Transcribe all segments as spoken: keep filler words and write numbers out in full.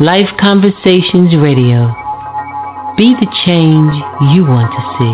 Life Conversations Radio. Be the change you want to see.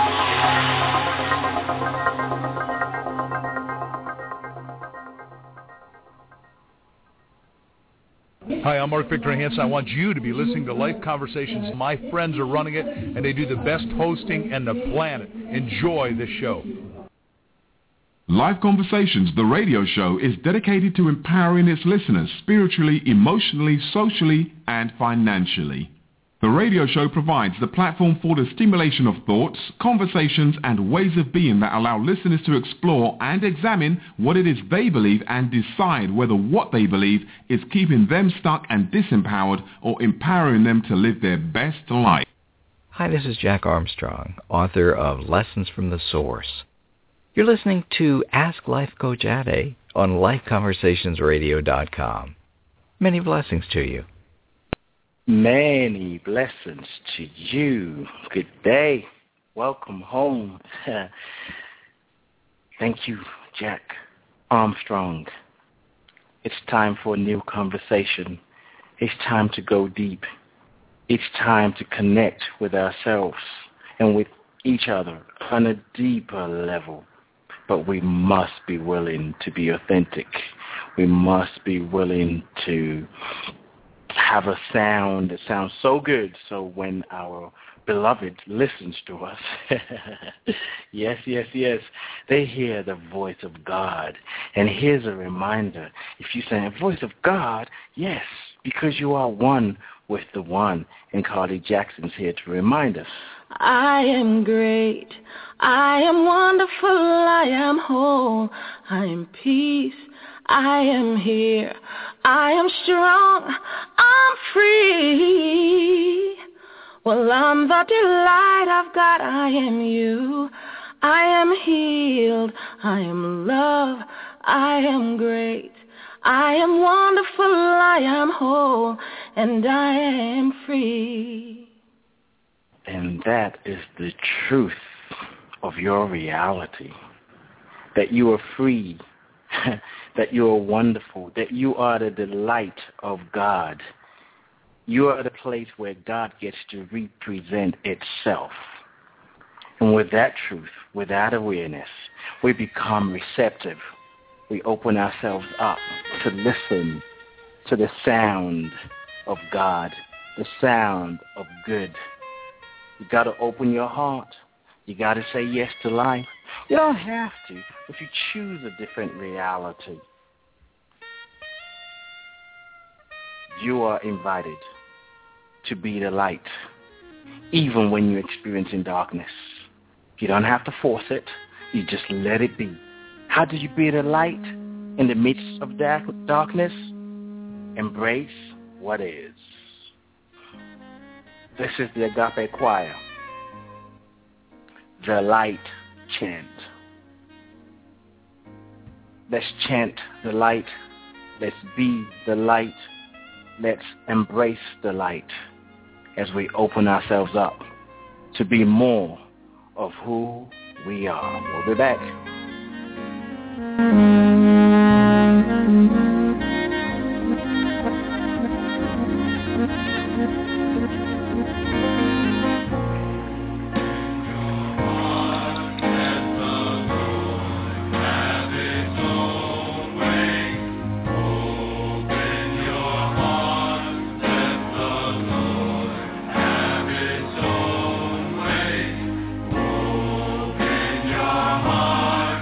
Hi, I'm Mark Victor Hansen. I want you to be listening to Life Conversations. My friends are running it, and they do the best hosting in the planet. Enjoy this show. Life Conversations, the radio show, is dedicated to empowering its listeners spiritually, emotionally, socially, and financially. The radio show provides the platform for the stimulation of thoughts, conversations, and ways of being that allow listeners to explore and examine what it is they believe and decide whether what they believe is keeping them stuck and disempowered or empowering them to live their best life. Hi, this is Jack Armstrong, author of Lessons from the Source. You're listening to Ask Life Coach Ade on life conversations radio dot com. Many blessings to you. Many blessings to you. Good day. Welcome home. Thank you, Jack Armstrong. It's time for a new conversation. It's time to go deep. It's time to connect with ourselves and with each other on a deeper level. But we must be willing to be authentic. We must be willing to have a sound that sounds so good so when our beloved listens to us, yes, yes, yes, they hear the voice of God. And here's a reminder. If you say, voice of God, yes, because you are one with the one. And Carly Jackson's here to remind us. I am great. I am wonderful. I am whole. I am peace. I am here. I am strong. I'm free. Well, I'm the delight of God. I am you. I am healed. I am love. I am great. I am wonderful. I am whole. And I am free. And that is the truth of your reality. That you are free. That you are wonderful. That you are the delight of God. You are the place where God gets to represent itself. And with that truth, with that awareness, we become receptive. We open ourselves up to listen to the sound of God, the sound of good. You got to open your heart. You got to say yes to life. You don't have to if you choose a different reality. You are invited to be the light, even when you're experiencing darkness. You don't have to force it. You just let it be. How do you be the light in the midst of darkness? Embrace what is. This is the Agape Choir. The light chant. Let's chant the light. Let's be the light. Let's embrace the light as we open ourselves up to be more of who we are. We'll be back. Heart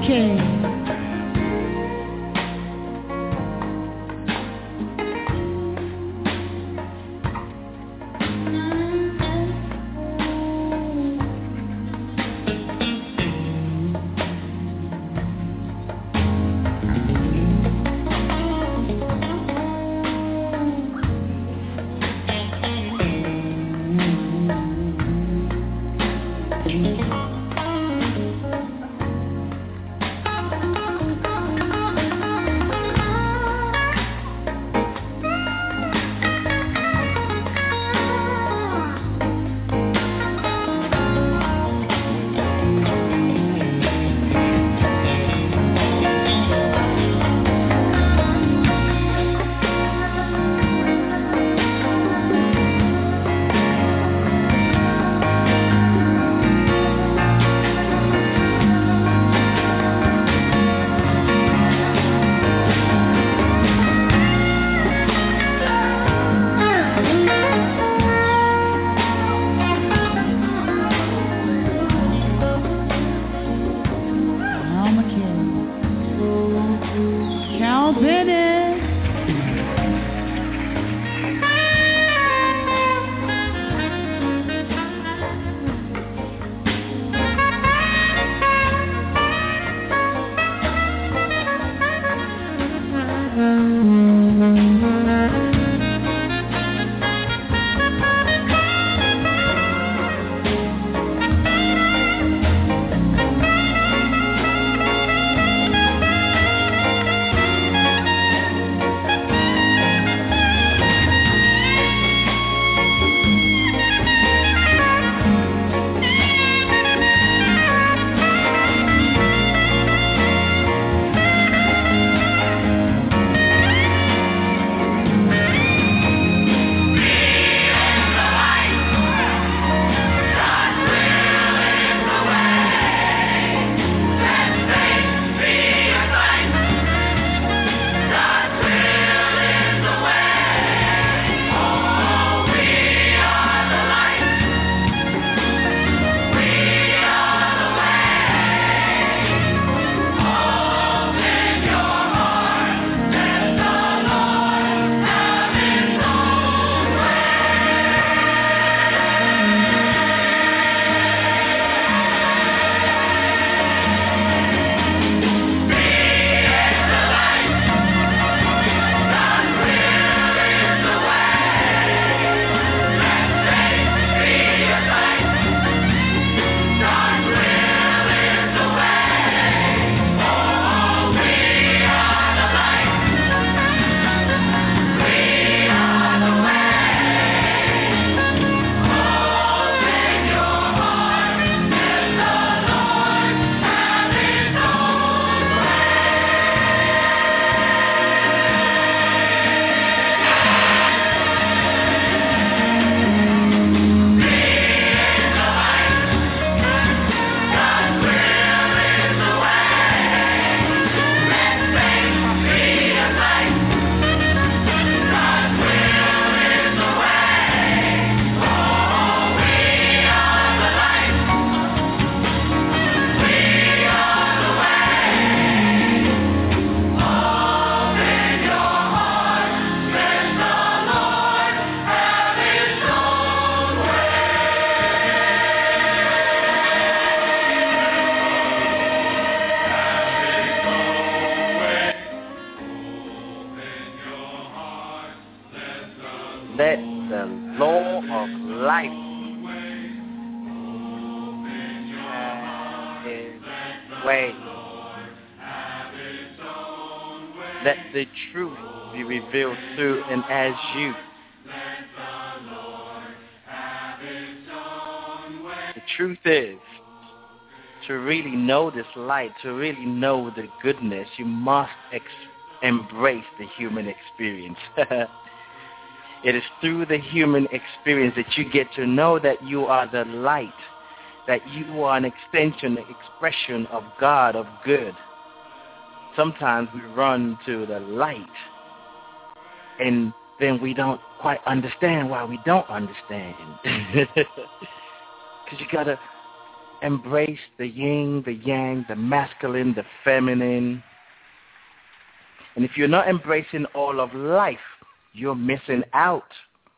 king. Let the law of life have its way. Let the truth be revealed through and as you. The truth is, to really know this light, to really know the goodness, you must ex- embrace the human experience. It is through the human experience that you get to know that you are the light, that you are an extension, an expression of God, of good. Sometimes we run to the light, and then we don't quite understand why we don't understand. Because you got to embrace the yin, the yang, the masculine, the feminine. And if you're not embracing all of life, you're missing out.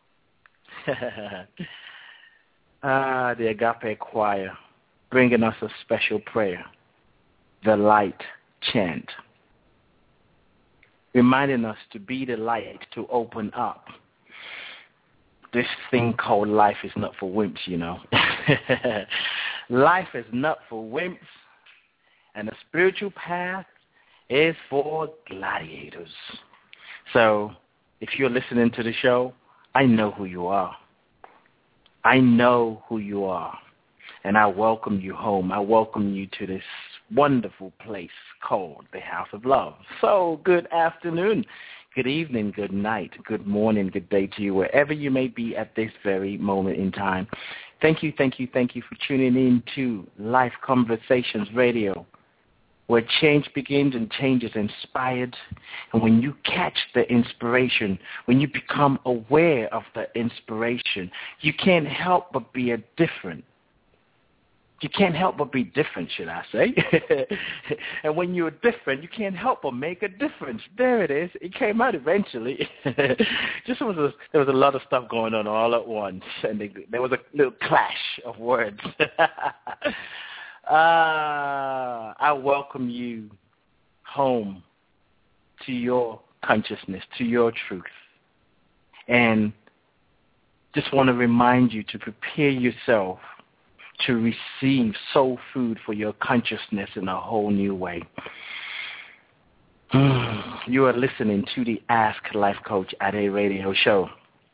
Ah, the Agape Choir, bringing us a special prayer, the light chant, reminding us to be the light, to open up. This thing called life is not for wimps, you know. Life is not for wimps, and the spiritual path is for gladiators. So if you're listening to the show, I know who you are. I know who you are, and I welcome you home. I welcome you to this wonderful place called the House of Love. So good afternoon, good evening, good night, good morning, good day to you, wherever you may be at this very moment in time. Thank you, thank you, thank you for tuning in to Life Conversations Radio, where change begins and change is inspired. And when you catch the inspiration, when you become aware of the inspiration, you can't help but be a different. You can't help but be different, should I say. And when you're different, you can't help but make a difference. There it is. It came out eventually. Just was a, there was a lot of stuff going on all at once, and they, there was a little clash of words. Uh, I welcome you home to your consciousness, to your truth. And just want to remind you to prepare yourself to receive soul food for your consciousness in a whole new way. You are listening to the Ask Life Coach Ade radio show.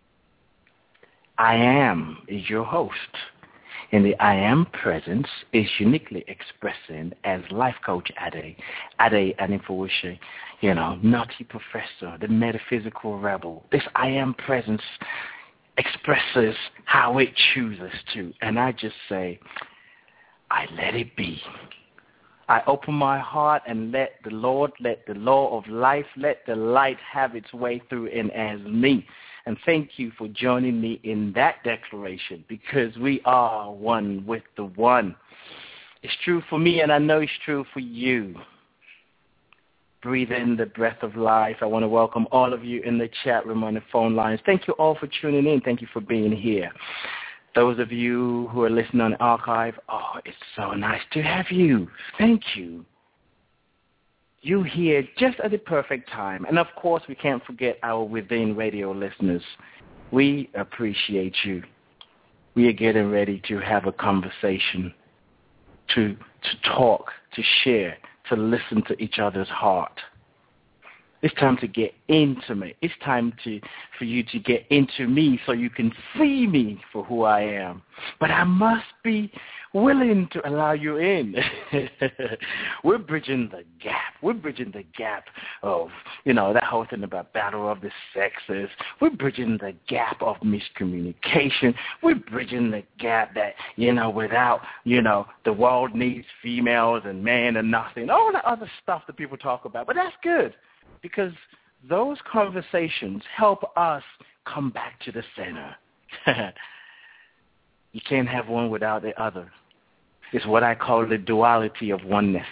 I am is your host. And the I am presence is uniquely expressing as Life Coach Ade, Ade Anifuwushe, you know, naughty professor, the metaphysical rebel. This I am presence expresses how it chooses to. And I just say, I let it be. I open my heart and let the Lord, let the law of life, let the light have its way through and as me. And thank you for joining me in that declaration, because we are one with the one. It's true for me, and I know it's true for you. Breathe in the breath of life. I want to welcome all of you in the chat room, on the phone lines. Thank you all for tuning in. Thank you for being here. Those of you who are listening on the archive, oh, it's so nice to have you. Thank you. You here just at the perfect time. And, of course, we can't forget our Within Radio listeners. We appreciate you. We are getting ready to have a conversation, to to talk, to share, to listen to each other's heart. It's time to get intimate. It's time to for you to get into me so you can see me for who I am. But I must be willing to allow you in. We're bridging the gap. We're bridging the gap of, you know, that whole thing about battle of the sexes. We're bridging the gap of miscommunication. We're bridging the gap that, you know, without, you know, the world needs females and men and nothing. All the other stuff that people talk about. But that's good, because those conversations help us come back to the center. You can't have one without the other. It's what I call the duality of oneness.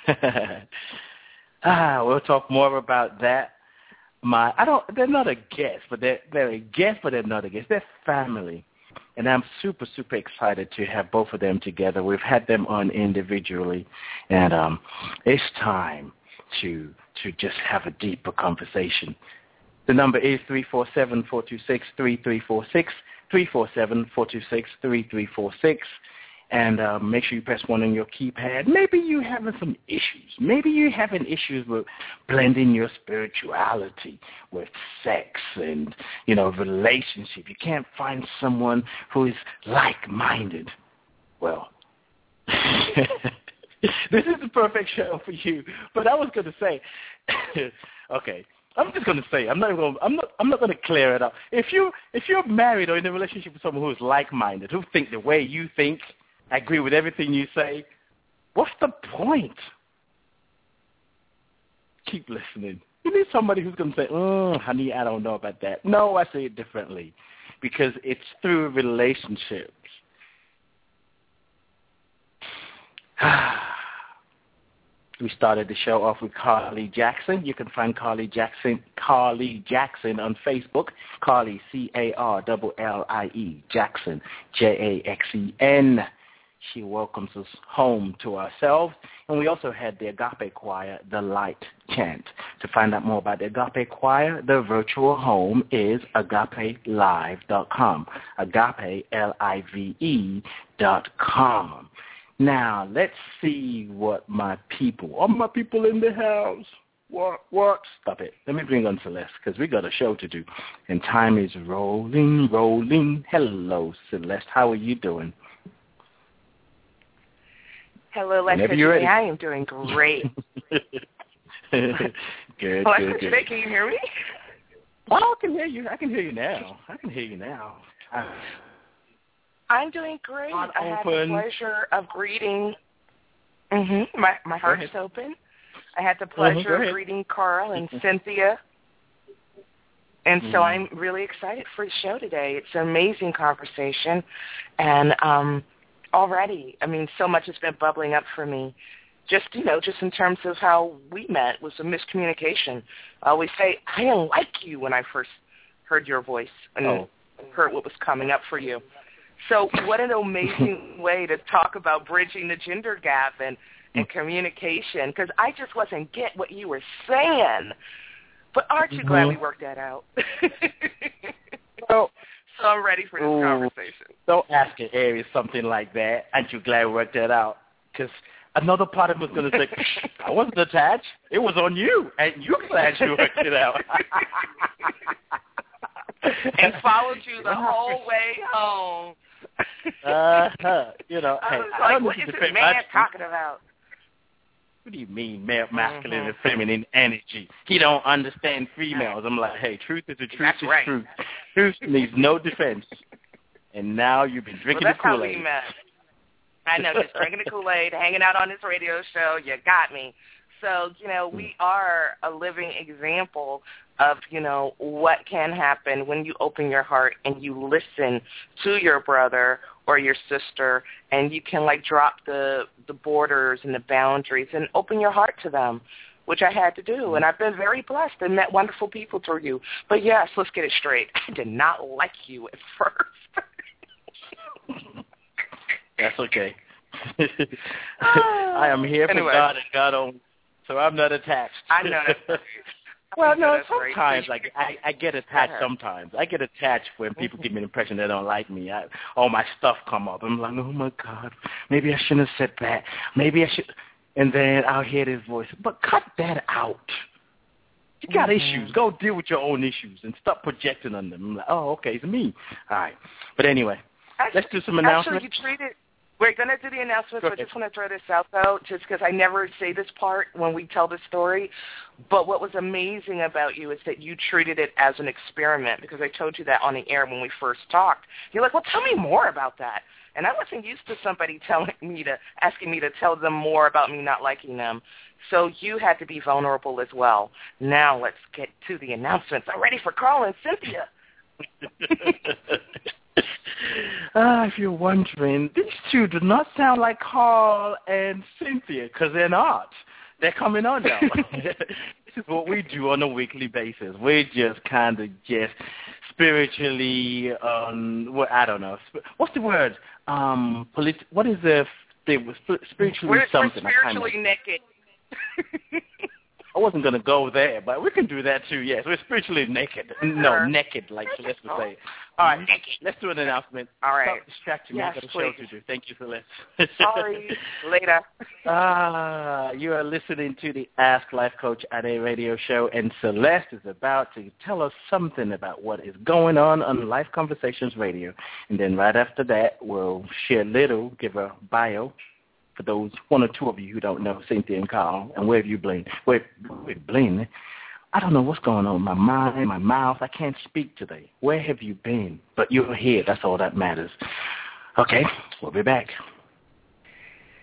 ah, we'll talk more about that. My, I don't. They're not a guest, but they're they're a guest, but they're not a guest. They're family, and I'm super super excited to have both of them together. We've had them on individually, and um, it's time to to just have a deeper conversation. The number is three four seven, four two six, three three four six, three four seven, four two six, three three four six. And uh, make sure you press one on your keypad. Maybe you're having some issues. Maybe you're having issues with blending your spirituality with sex and, you know, relationship. You can't find someone who is like-minded. Well, this is the perfect show for you. But I was going to say, okay, I'm just going to say, I'm not going. I'm not. I'm not going to clear it up. If you if you're married or in a relationship with someone who is like-minded, who think the way you think, I agree with everything you say, what's the point? Keep listening. You need somebody who's going to say, oh, honey, I don't know about that. No, I say it differently, because it's through relationships. We started the show off with Carly Jackson. You can find Carly Jackson, Carly Jackson on Facebook. Carly, C A R L L I E, Jackson, J A X E N. She welcomes us home to ourselves. And we also had the Agape Choir, The Light Chant. To find out more about the Agape Choir, the virtual home is agape live dot com. Agape, L I V E dot com. Now, let's see what my people, all my people in the house, what, what? Stop it. Let me bring on Celeste, because we got a show to do. And time is rolling, rolling. Hello, Celeste. How are you doing? Hello, Lexi. I am doing great. good, good, Alexa, good. Can you hear me? Oh, I can hear you. I can hear you now. I can hear you now. I, I'm doing great. I have the pleasure of greeting. Mm-hmm, my my heart's open. I had the pleasure uh-huh, of greeting Carl and Cynthia. And so I'm really excited for the show today. It's an amazing conversation. And um, already, I mean, so much has been bubbling up for me. Just, you know, just in terms of how we met was a miscommunication. I always say, I didn't like you when I first heard your voice and oh. heard what was coming up for you. So what an amazing way to talk about bridging the gender gap and, and communication, because I just wasn't get what you were saying. But aren't you mm-hmm. glad we worked that out? well, so I'm ready for this ooh, conversation. Don't ask an area something like that. Aren't you glad we worked that out? Because another part of me was going to say, I wasn't attached. It was on you, and you're glad you worked it out. And followed you the whole way home. uh-huh. You know, I hey, was I like, what is this man talking about? What do you mean, male, masculine mm-hmm. and feminine energy? He don't understand females. I'm like, hey, truth is the truth that's is right. truth. Truth needs no defense. And now you've been drinking well, the Kool-Aid. That's how we met. I know, just drinking the Kool-Aid, hanging out on this radio show. You got me. So, you know, we are a living example of, you know, what can happen when you open your heart and you listen to your brother or your sister, and you can, like, drop the, the borders and the boundaries and open your heart to them, which I had to do. And I've been very blessed and met wonderful people through you. But, yes, let's get it straight. I did not like you at first. That's okay. I am here for anyway. God and God only. So I'm not attached. I know that's Well, no, that's sometimes right. like I, I get attached sometimes. I get attached when people give me the impression they don't like me. I, all my stuff come up. I'm like, oh, my God, maybe I shouldn't have said that. Maybe I should. And then I'll hear this voice, but cut that out. You got mm-hmm. issues. Go deal with your own issues and stop projecting on them. I'm like, oh, okay, it's me. All right. But anyway, actually, let's do some announcements. Actually, you treated We're going to do the announcements, but I just want to throw this out, though, just because I never say this part when we tell the story. But what was amazing about you is that you treated it as an experiment, because I told you that on the air when we first talked. You're like, well, tell me more about that. And I wasn't used to somebody telling me to, asking me to tell them more about me not liking them. So you had to be vulnerable as well. Now let's get to the announcements. I'm ready for Carl and Cynthia. Ah, if you're wondering, these two do not sound like Carl and Cynthia, because they're not. They're coming on now. This is what we do on a weekly basis. We just kind of just spiritually, um, well, I don't know. What's the word? Um, polit- what is the thing? Spiritually we're, something. We're spiritually I naked. I wasn't going to go there, but we can do that too, yes. We're spiritually naked. No, naked, like Celeste would say. All right, let's do an announcement. All right. Stop distracting me. Yes, I've got a please. show to do. Thank you, Celeste. Sorry. Later. Ah, you are listening to the Ask Life Coach Ade radio show, and Celeste is about to tell us something about what is going on on Life Conversations Radio. And then right after that, we'll share a little, give a bio for those one or two of you who don't know Cynthia and Carl, and where have you been? Where, where been? I don't know what's going on in my mind, my mouth. I can't speak today. Where have you been? But you're here. That's all that matters. Okay, we'll be back.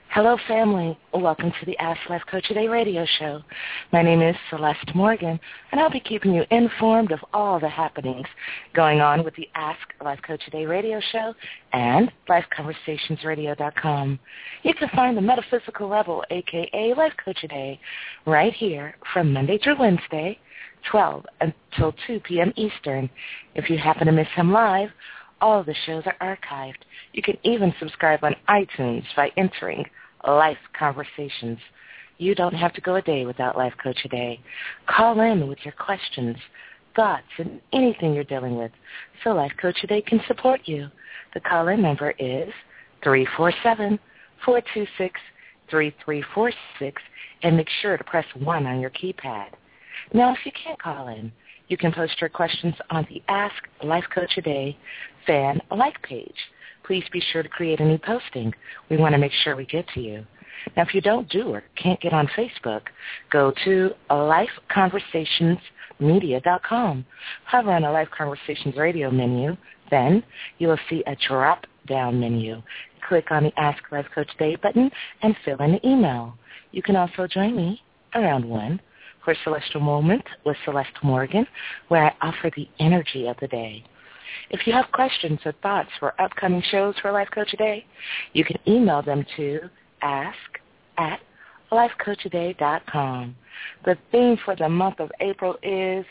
Hello, family. Welcome to the Ask Life Coach Today radio show. My name is Celeste Morgan, and I'll be keeping you informed of all the happenings going on with the Ask Life Coach Today radio show and life conversations radio dot com. You can find the Metaphysical Rebel, a k a. Life Coach Today, right here from Monday through Wednesday, twelve until two p.m. Eastern. If you happen to miss him live, all the shows are archived. You can even subscribe on iTunes by entering Life Conversations. You don't have to go a day without Life Coach Today. Call in with your questions, thoughts, and anything you're dealing with so Life Coach Today can support you. The call-in number is three four seven, four two six, three three four six, and make sure to press one on your keypad. Now, if you can't call in, you can post your questions on the Ask Life Coach Today fan like page. Please be sure to create a new posting. We want to make sure we get to you. Now, if you don't do or can't get on Facebook, go to life conversations media dot com. Hover on the Life Conversations radio menu. Then you will see a drop-down menu. Click on the Ask Life Coach Today button and fill in the email. You can also join me around one for Celestial Moment with Celeste Morgan, where I offer the energy of the day. If you have questions or thoughts for upcoming shows for Life Coach Today, you can email them to ask at life coach today dot com. The theme for the month of April is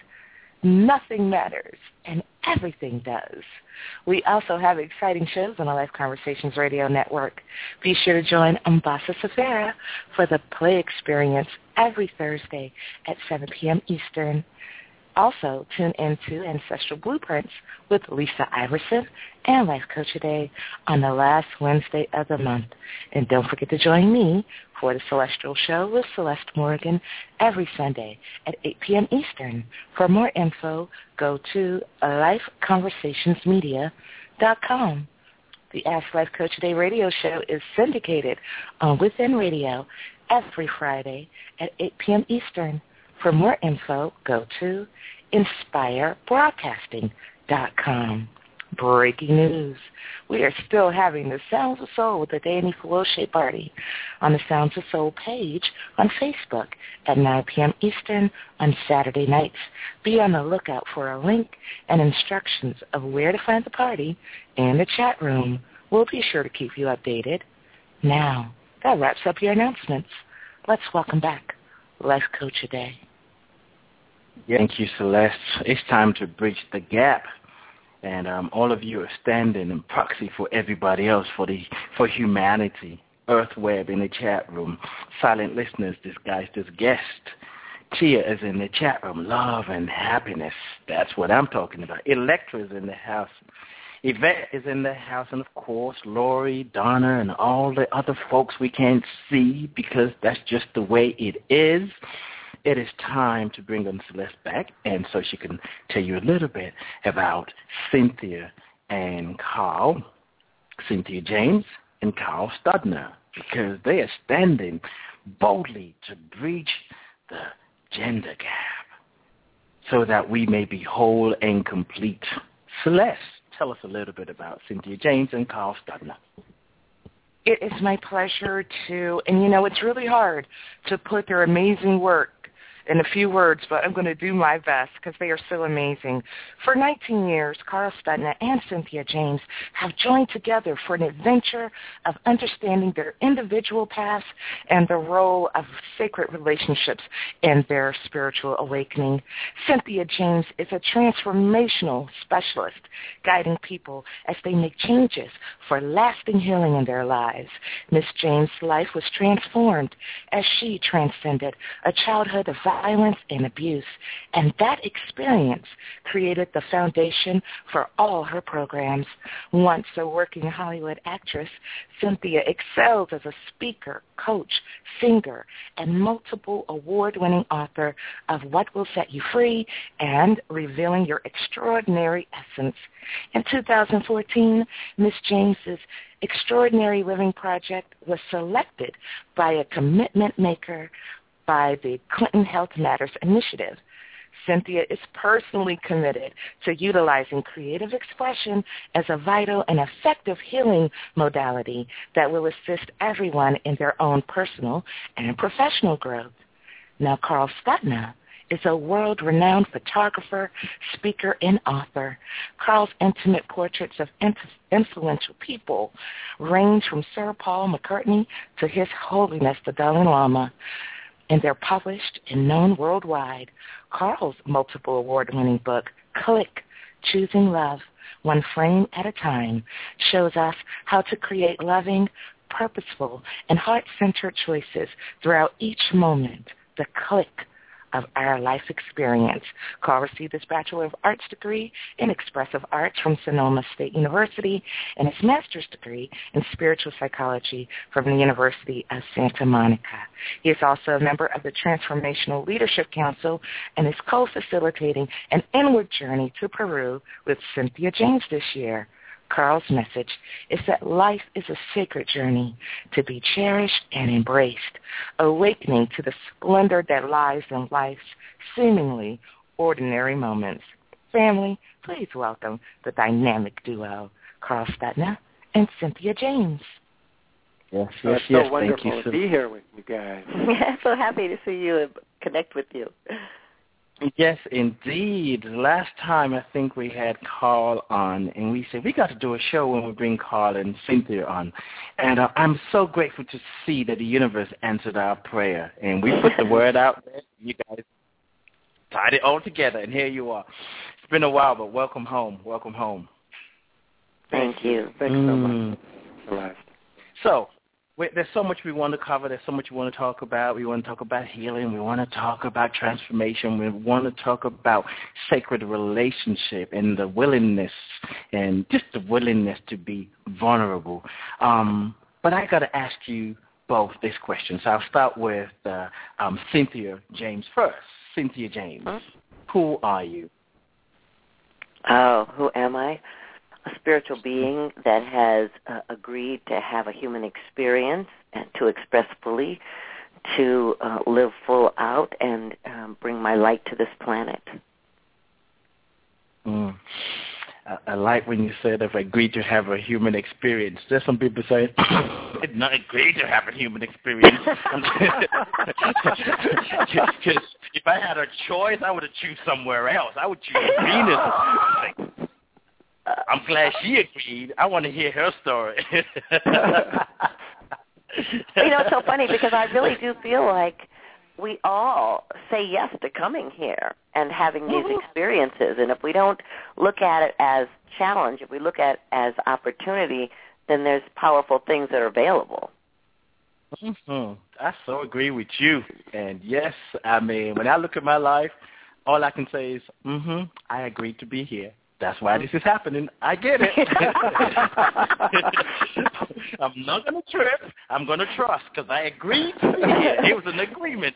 Nothing Matters and Everything Does. We also have exciting shows on the Life Conversations Radio Network. Be sure to join Umbasa Safara for the Play Experience every Thursday at seven p.m. Eastern. Also, tune into Ancestral Blueprints with Lisa Iverson and Life Coach Today on the last Wednesday of the month. And don't forget to join me for the Celestial Show with Celeste Morgan every Sunday at eight p.m. Eastern. For more info, go to life conversations media dot com. The Ask Life Coach Today radio show is syndicated on Within Radio every Friday at eight p.m. Eastern. For more info, go to inspire broadcasting dot com. Breaking news. We are still having the Sounds of Soul with the Danny Felice party on the Sounds of Soul page on Facebook at nine p.m. Eastern on Saturday nights. Be on the lookout for a link and instructions of where to find the party in the chat room. We'll be sure to keep you updated. Now, that wraps up your announcements. Let's welcome back Life Coach Today. Thank you, Celeste. It's time to bridge the gap. And um, all of you are standing in proxy for everybody else, for the for humanity. Earthweb in the chat room. Silent listeners disguised as guests. Tia is in the chat room. Love and happiness. That's what I'm talking about. Electra is in the house. Yvette is in the house. And, of course, Lori, Donna, and all the other folks we can't see because that's just the way it is. It is time to bring on Celeste back, and so she can tell you a little bit about Cynthia and Carl, Cynthia James and Carl Studner, because they are standing boldly to breach the gender gap so that we may be whole and complete. Celeste, tell us a little bit about Cynthia James and Carl Studner. It is my pleasure to, and you know, it's really hard to put their amazing work in a few words, but I'm going to do my best because they are so amazing. For nineteen years, Carl Studner and Cynthia James have joined together for an adventure of understanding their individual paths and the role of sacred relationships in their spiritual awakening. Cynthia James is a transformational specialist, guiding people as they make changes for lasting healing in their lives. Miss James' life was transformed as she transcended a childhood of violence and abuse, and that experience created the foundation for all her programs. Once a working Hollywood actress, Cynthia excelled as a speaker, coach, singer, and multiple award-winning author of What Will Set You Free and Revealing Your Extraordinary Essence. In two thousand fourteen, Miss James's Extraordinary Living Project was selected by a commitment maker by the Clinton Health Matters Initiative. Cynthia is personally committed to utilizing creative expression as a vital and effective healing modality that will assist everyone in their own personal and professional growth. Now, Carl Stuttner is a world-renowned photographer, speaker, and author. Carl's intimate portraits of influential people range from Sir Paul McCartney to His Holiness the Dalai Lama, and they're published and known worldwide. Carl's multiple award-winning book, Click, Choosing Love, One Frame at a Time, shows us how to create loving, purposeful, and heart-centered choices throughout each moment, the click of our life experience. Carl received his Bachelor of Arts degree in Expressive Arts from Sonoma State University and his Master's degree in Spiritual Psychology from the University of Santa Monica. He is also a member of the Transformational Leadership Council and is co-facilitating an inward journey to Peru with Cynthia James this year. Carl's message is that life is a sacred journey to be cherished and embraced, awakening to the splendor that lies in life's seemingly ordinary moments. Family, please welcome the dynamic duo, Carl Stuttner and Cynthia James. Yes, yes, it's yes. so wonderful Thank you to be here with you guys. Yeah, so happy to see you and connect with you. Yes, indeed. Last time I think we had Carl on, and we said we got to do a show when we bring Carl and Cynthia on. And uh, I'm so grateful to see that the universe answered our prayer. And we put the word out there. You guys tied it all together, and here you are. It's been a while, but welcome home. Welcome home. Thank you. Thanks so much, Celeste. So, we, there's so much we want to cover. There's so much we want to talk about. We want to talk about healing. We want to talk about transformation. We want to talk about sacred relationship and the willingness and just the willingness to be vulnerable. Um, but I got to ask you both this question. So I'll start with uh, um, Cynthia James first. Cynthia James, huh? Who are you? Oh, who am I? A spiritual being that has uh, agreed to have a human experience and to express fully, to uh, live full out and um, bring my light to this planet. Mm. I, I like when you said I've agreed to have a human experience. There's some people saying, it's not agreed to have a human experience. Because if I had a choice, I would have choose somewhere else. I would choose Venus. I'm glad she agreed. I want to hear her story. You know, it's so funny because I really do feel like we all say yes to coming here and having these experiences. And if we don't look at it as challenge, if we look at it as opportunity, then there's powerful things that are available. Mm-hmm. I so agree with you. And yes, I mean, when I look at my life, all I can say is, mm-hmm, I agreed to be here. That's why this is happening. I get it. I'm not going to trip. I'm going to trust because I agreed to be here. It was an agreement.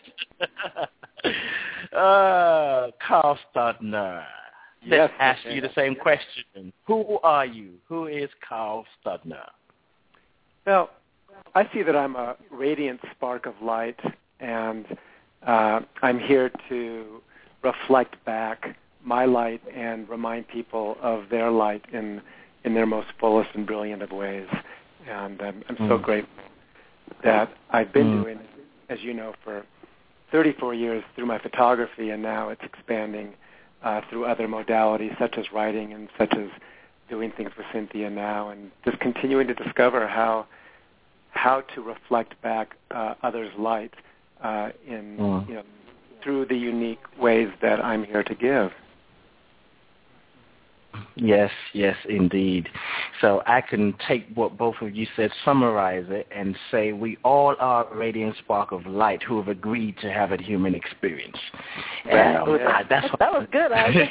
uh, Carl Stuttner. Let's yes, ask okay. you the same question. Who are you? Who is Carl Stuttner? Well, I see that I'm a radiant spark of light, and uh, I'm here to reflect back my light and remind people of their light in in their most fullest and brilliant of ways. And I'm, I'm mm. so grateful that I've been mm. doing it, as you know, for thirty-four years through my photography, and now it's expanding uh, through other modalities such as writing and such as doing things with Cynthia now, and just continuing to discover how how to reflect back uh, others' light uh, in mm. you know through the unique ways that I'm here to give. Yes, yes, indeed. So I can take what both of you said, summarize it, and say we all are a radiant spark of light who have agreed to have a human experience. And, um, yeah. I, that's what, that was good, Isaac.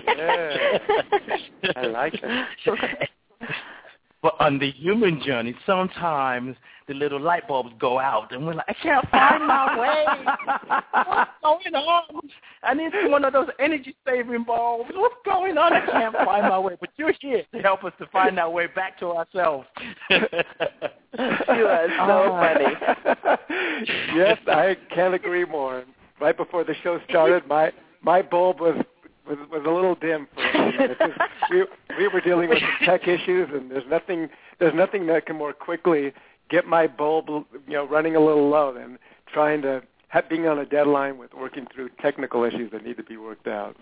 Yeah. I like it. But on the human journey, sometimes the little light bulbs go out, and we're like, I can't find my way. What's going on? I need one of those energy-saving bulbs. What's going on? I can't find my way. But you're here to help us to find our way back to ourselves. You are so funny. Yes, I can't agree more. Right before the show started, my my bulb was was, was a little dim for us. we we were dealing with some tech issues, and there's nothing there's nothing that can more quickly get my bulb, you know, running a little low than trying to have, being on a deadline with working through technical issues that need to be worked out.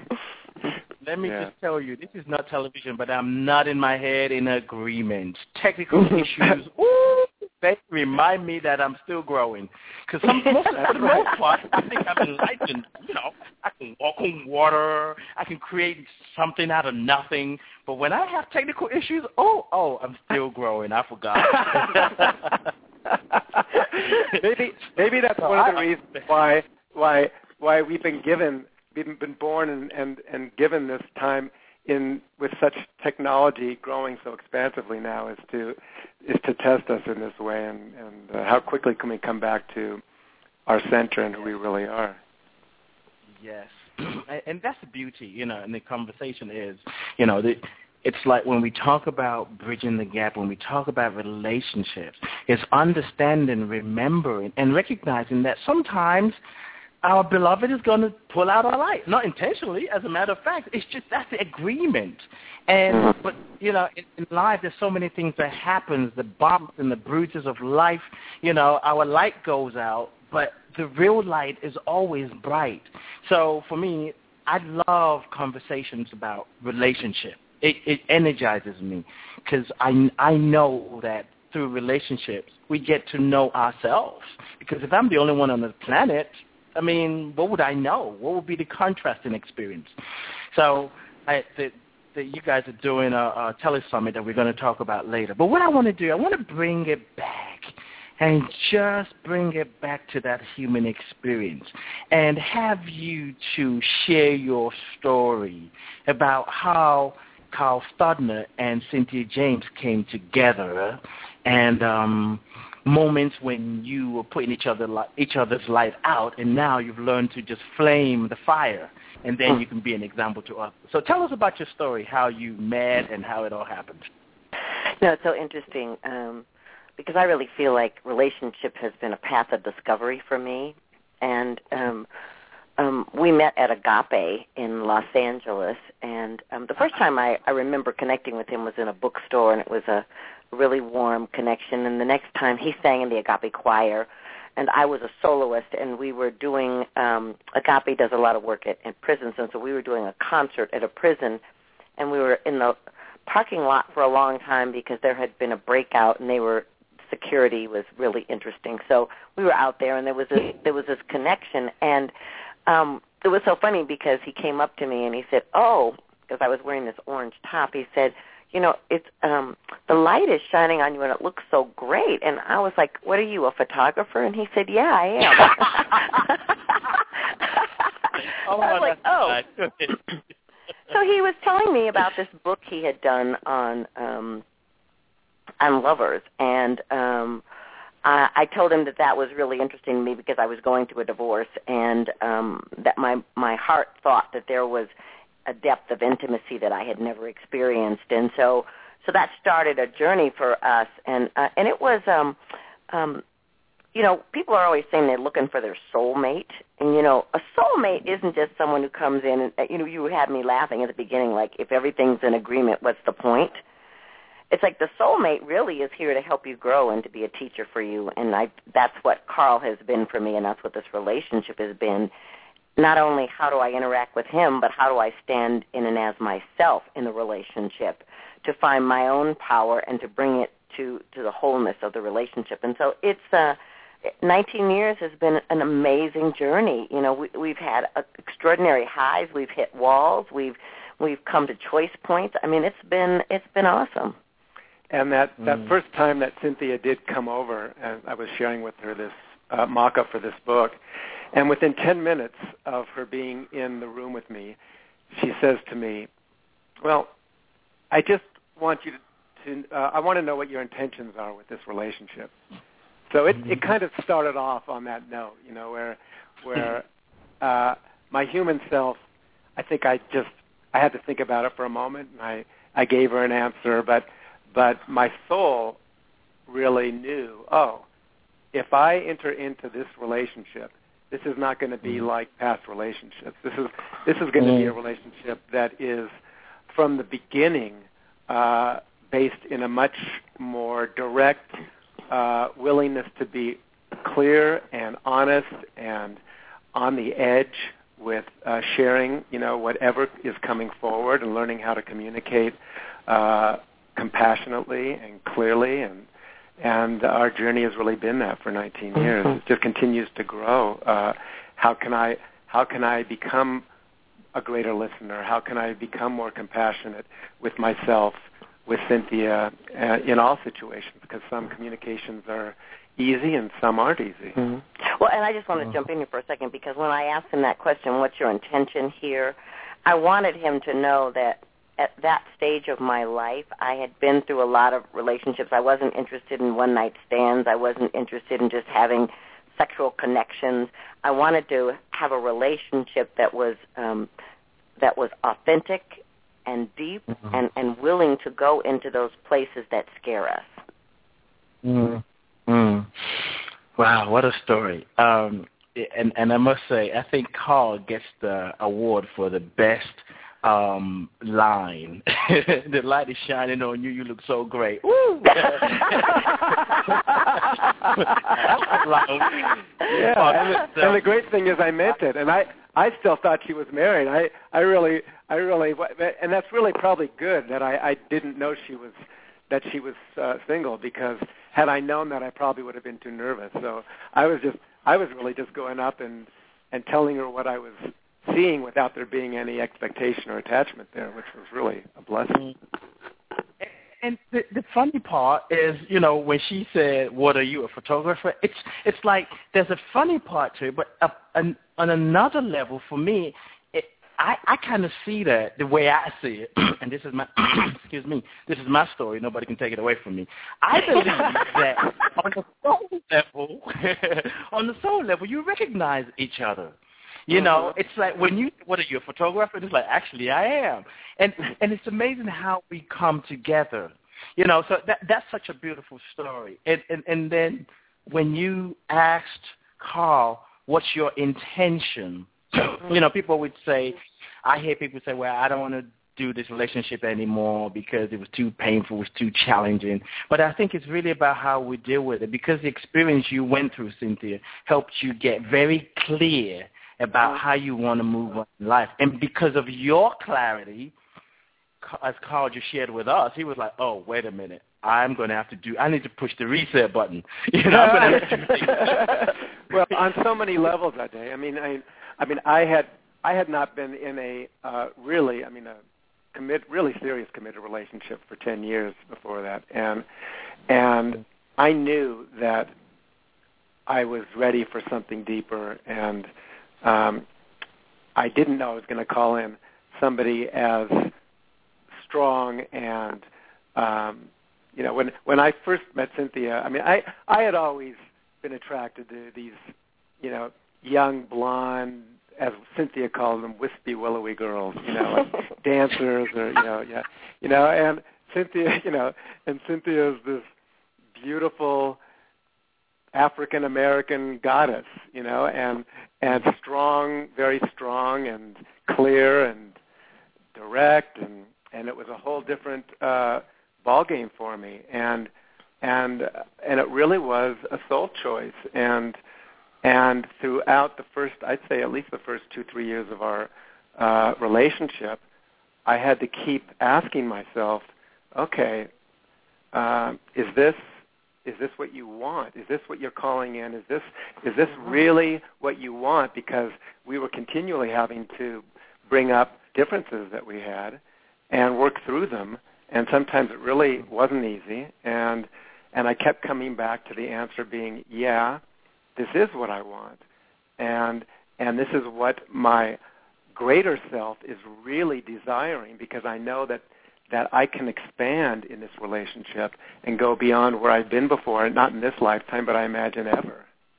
Let me yeah. just tell you, this is not television, but I'm nodding my head in agreement. Technical issues, ooh, they remind me that I'm still growing. Because for the most part, I think I'm enlightened. You know, I can walk on water. I can create something out of nothing. But when I have technical issues, oh, oh, I'm still growing. I forgot. maybe maybe that's one of the reasons why why why we've been given we've been born and, and, and given this time in with such technology growing so expansively now is to is to test us in this way, and, and uh, how quickly can we come back to our center and who we really are. Yes, and that's the beauty, you know, and the conversation is, you know, the, it's like when we talk about bridging the gap, when we talk about relationships, it's understanding, remembering, and recognizing that sometimes our beloved is going to pull out our light, not intentionally, as a matter of fact. It's just that's the agreement. And but you know, in, in life, there's so many things that happen, the bumps and the bruises of life. You know, our light goes out, but the real light is always bright. So for me, I love conversations about relationship. It, it energizes me because I I know that through relationships we get to know ourselves. Because if I'm the only one on the planet, I mean, what would I know? What would be the contrasting experience? So I, the, the, you guys are doing a, a telesummit that we're going to talk about later. But what I want to do, I want to bring it back and just bring it back to that human experience and have you to share your story about how Carl Studner and Cynthia James came together and um, moments when you were putting each other each other's light out, and now you've learned to just flame the fire, and then you can be an example to others. So tell us about your story, how you met and how it all happened. No, it's so interesting um, because I really feel like relationship has been a path of discovery for me, and um, um, we met at Agape in Los Angeles, and um, the first time I, I remember connecting with him was in a bookstore, and it was a really warm connection. And the next time he sang in the Agape choir, and I was a soloist, and we were doing, um, Agape does a lot of work at, at prisons, and so we were doing a concert at a prison, and we were in the parking lot for a long time because there had been a breakout, and they were, security was really interesting. So we were out there, and there was this, there was this connection, and um, it was so funny because he came up to me, and he said, oh, because I was wearing this orange top, he said, you know, it's um, the light is shining on you, and it looks so great. And I was like, what are you, a photographer? And he said, yeah, I am. oh, I was like, oh. Nice. So he was telling me about this book he had done on um, on lovers, and um, I, I told him that that was really interesting to me because I was going through a divorce, and um, that my my heart thought that there was a depth of intimacy that I had never experienced, and so so that started a journey for us, and uh, and it was, um, um, you know, people are always saying they're looking for their soulmate, and you know, a soulmate isn't just someone who comes in and, you know, you had me laughing at the beginning, like if everything's in agreement, what's the point? It's like the soulmate really is here to help you grow and to be a teacher for you, and I that's what Carl has been for me, and that's what this relationship has been. Not only how do I interact with him, but how do I stand in and as myself in the relationship to find my own power and to bring it to, to the wholeness of the relationship. And so it's uh, nineteen years has been an amazing journey. You know, we, we've had uh, extraordinary highs. We've hit walls. We've we've come to choice points. I mean, it's been it's been awesome. And that, that mm. first time that Cynthia did come over, and I was sharing with her this uh, mock-up for this book, and within ten minutes of her being in the room with me, she says to me, well, I just want you to, to uh, I want to know what your intentions are with this relationship. So it, it kind of started off on that note, you know, where where uh, my human self, I think I just, I had to think about it for a moment, and I, I gave her an answer, but but my soul really knew, oh, if I enter into this relationship, This is not going to be like past relationships. This is this is going to be a relationship that is, from the beginning, uh, based in a much more direct uh, willingness to be clear and honest and on the edge with uh, sharing, you know, whatever is coming forward and learning how to communicate uh, compassionately and clearly. And and our journey has really been that for nineteen years. It just continues to grow. Uh, how can I how can I become a greater listener? How can I become more compassionate with myself, with Cynthia, uh, in all situations? Because some communications are easy and some aren't easy. Mm-hmm. Well, and I just want to jump in here for a second, because when I asked him that question, what's your intention here, I wanted him to know that at that stage of my life, I had been through a lot of relationships. I wasn't interested in one-night stands. I wasn't interested in just having sexual connections. I wanted to have a relationship that was um, that was authentic and deep, mm-hmm. and, and willing to go into those places that scare us. Mm. Mm. Wow, what a story. Um, and, and I must say, I think Carl gets the award for the best um, line. The light is shining on you. You look so great. Woo! Yeah, and the, and the great thing is I meant it, and I, I still thought she was married. I, I really, I really, and that's really probably good that I, I didn't know she was, that she was uh, single, because had I known that, I probably would have been too nervous. So I was just, I was really just going up and, and telling her what I was seeing without there being any expectation or attachment there, which was really a blessing. And the, the funny part is, you know, when she said, "What are you, a photographer?" It's it's like there's a funny part to it, but uh, on, on another level, for me, it, I, I kind of see that the way I see it. And this is my excuse me, this is my story. Nobody can take it away from me. I believe that on the soul level, on the soul level, you recognize each other. You know, it's like when you, what are you, a photographer? It's like, actually, I am. And and it's amazing how we come together. You know, so that that's such a beautiful story. And, and, and then when you asked Carl, what's your intention? You know, people would say, I hear people say, well, I don't want to do this relationship anymore because it was too painful, it was too challenging. But I think it's really about how we deal with it, because the experience you went through, Cynthia, helped you get very clear about how you want to move on in life. And because of your clarity, as Carl just shared with us, he was like, oh, wait a minute. I'm going to have to do, I need to push the reset button. You know, I'm going to have to well, on so many levels that day. I mean, I, I mean, I had, I had not been in a uh, really, I mean, a commit, really serious committed relationship for ten years before that. And, and I knew that I was ready for something deeper, and Um, I didn't know I was going to call in somebody as strong and, um, you know, when when I first met Cynthia, I mean, I, I had always been attracted to these, you know, young, blonde, as Cynthia called them, wispy, willowy girls, you know, like dancers or, you know, yeah, you know, and Cynthia, you know, and Cynthia is this beautiful African American goddess, you know, and and strong, very strong and clear and direct, and, and it was a whole different uh, ball game for me, and and and it really was a soul choice, and and throughout the first, I'd say at least the first two three years of our uh, relationship, I had to keep asking myself, okay, uh, is this Is this what you want? Is this what you're calling in? Is this is this really what you want? Because we were continually having to bring up differences that we had and work through them, and sometimes it really wasn't easy. And and I kept coming back to the answer being, yeah, this is what I want, and and this is what my greater self is really desiring, because I know that that I can expand in this relationship and go beyond where I've been before, not in this lifetime, but I imagine ever.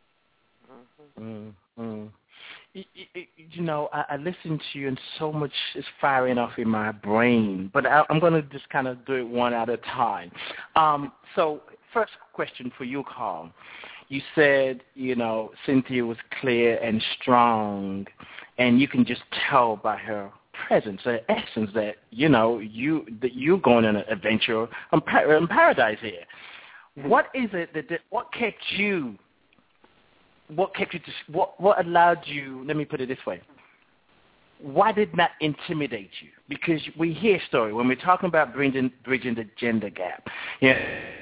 Mm-hmm. You, you, you know, I, I listen to you and so much is firing off in my brain, but I, I'm going to just kind of do it one at a time. Um, so first question for you, Carl. you said, you know, Cynthia was clear and strong, and you can just tell by her presence, her essence, that, you know, you that you're going on an adventure in paradise here. Mm-hmm. What is it that, that what kept you? What kept you? To, what what allowed you? Let me put it this way. Why did not intimidate you? Because we hear story when we're talking about bridging bridging the gender gap. Yeah.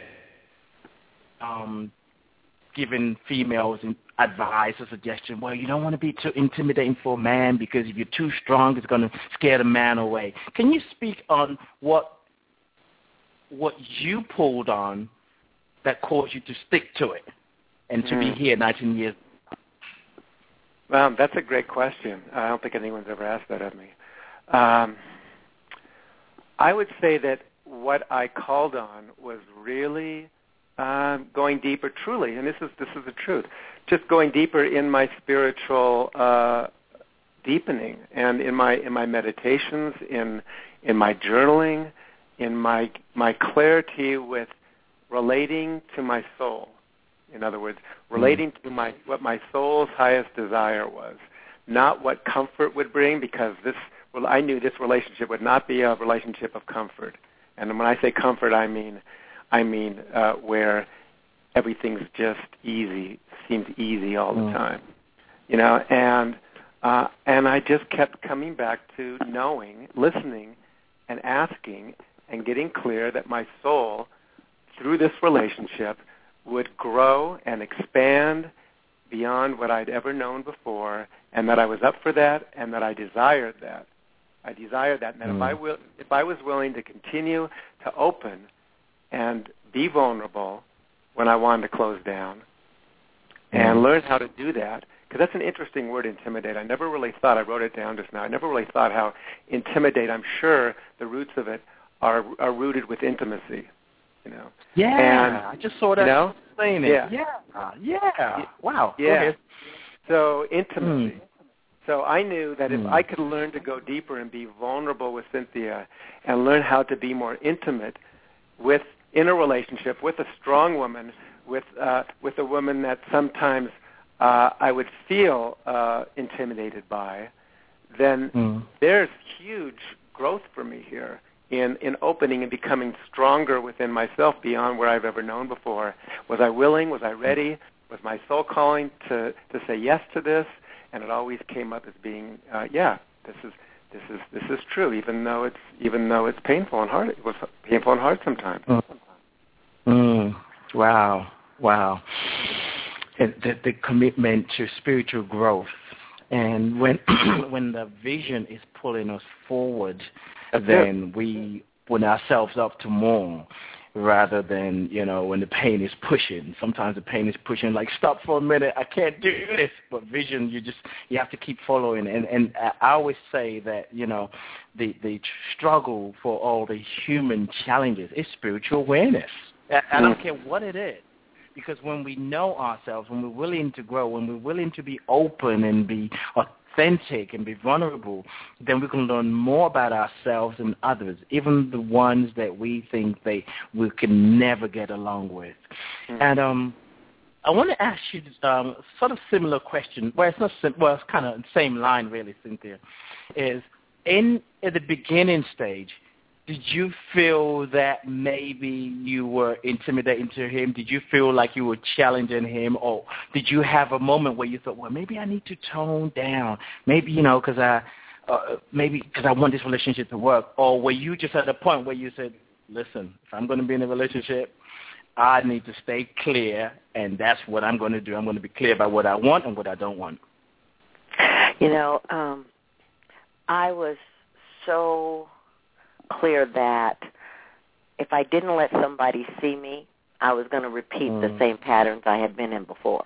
Um, giving females advice or suggestion, well, you don't want to be too intimidating for a man because if you're too strong, it's going to scare the man away. Can you speak on what what you pulled on that caused you to stick to it and to mm. be here nineteen years? Well, that's a great question. I don't think anyone's ever asked that of me. Um, I would say that what I called on was really uh, going deeper, truly, and this is this is the truth, just going deeper in my spiritual uh, deepening and in my in my meditations, in in my journaling, in my my clarity with relating to my soul. In other words, relating to my what my soul's highest desire was, not what comfort would bring, because this well, I knew this relationship would not be a relationship of comfort. And when I say comfort, I mean I mean uh, where everything's just easy, seems easy all the time, you know. And uh, and I just kept coming back to knowing, listening, and asking, and getting clear that my soul, through this relationship, would grow and expand beyond what I'd ever known before, and that I was up for that, and that I desired that. I desired that, and that mm. if I will, if I was willing to continue to open and be vulnerable when I wanted to close down, mm. and learn how to do that, because that's an interesting word, intimidate. I never really thought, I wrote it down just now, I never really thought how intimidate, I'm sure the roots of it are, are rooted with intimacy. You know. Yeah, and, I just saw that you know? saying it. Yeah. Yeah, yeah. Wow. Yeah. So intimacy. Mm. So I knew that if mm. I could learn to go deeper and be vulnerable with Cynthia and learn how to be more intimate with in a relationship with a strong woman, with uh, with a woman that sometimes uh, I would feel uh, intimidated by, then mm. there's huge growth for me here. In, in opening and becoming stronger within myself beyond where I've ever known before. Was I willing? Was I ready? Was my soul calling to, to say yes to this? And it always came up as being, uh, yeah, this is this is this is true, even though it's even though it's painful and hard. It was painful and hard sometimes. Mm. Mm. Wow, wow. And the, the commitment to spiritual growth, and when when the vision is pulling us forward, That's then it. we open ourselves up to more, rather than, you know, when the pain is pushing. Sometimes the pain is pushing, like, stop for a minute, I can't do this. But vision, you just, you have to keep following. And, and I always say that, you know, the, the struggle for all the human challenges is spiritual awareness. I, I don't care what it is. Because when we know ourselves, when we're willing to grow, when we're willing to be open and be authentic and be vulnerable, then we can learn more about ourselves and others, even the ones that we think they we can never get along with. Mm-hmm. And um, I want to ask you um, sort of similar question. Well, it's not sim- well, it's kind of the same line, really, Cynthia. Is in at the beginning stage, did you feel that maybe you were intimidating to him? Did you feel like you were challenging him? Or did you have a moment where you thought, well, maybe I need to tone down? Maybe, you know, because I, uh, maybe because I want this relationship to work. Or were you just at a point where you said, listen, if I'm going to be in a relationship, I need to stay clear, and that's what I'm going to do. I'm going to be clear about what I want and what I don't want. You know, um, I was so clear that if I didn't let somebody see me, I was going to repeat mm. the same patterns I had been in before.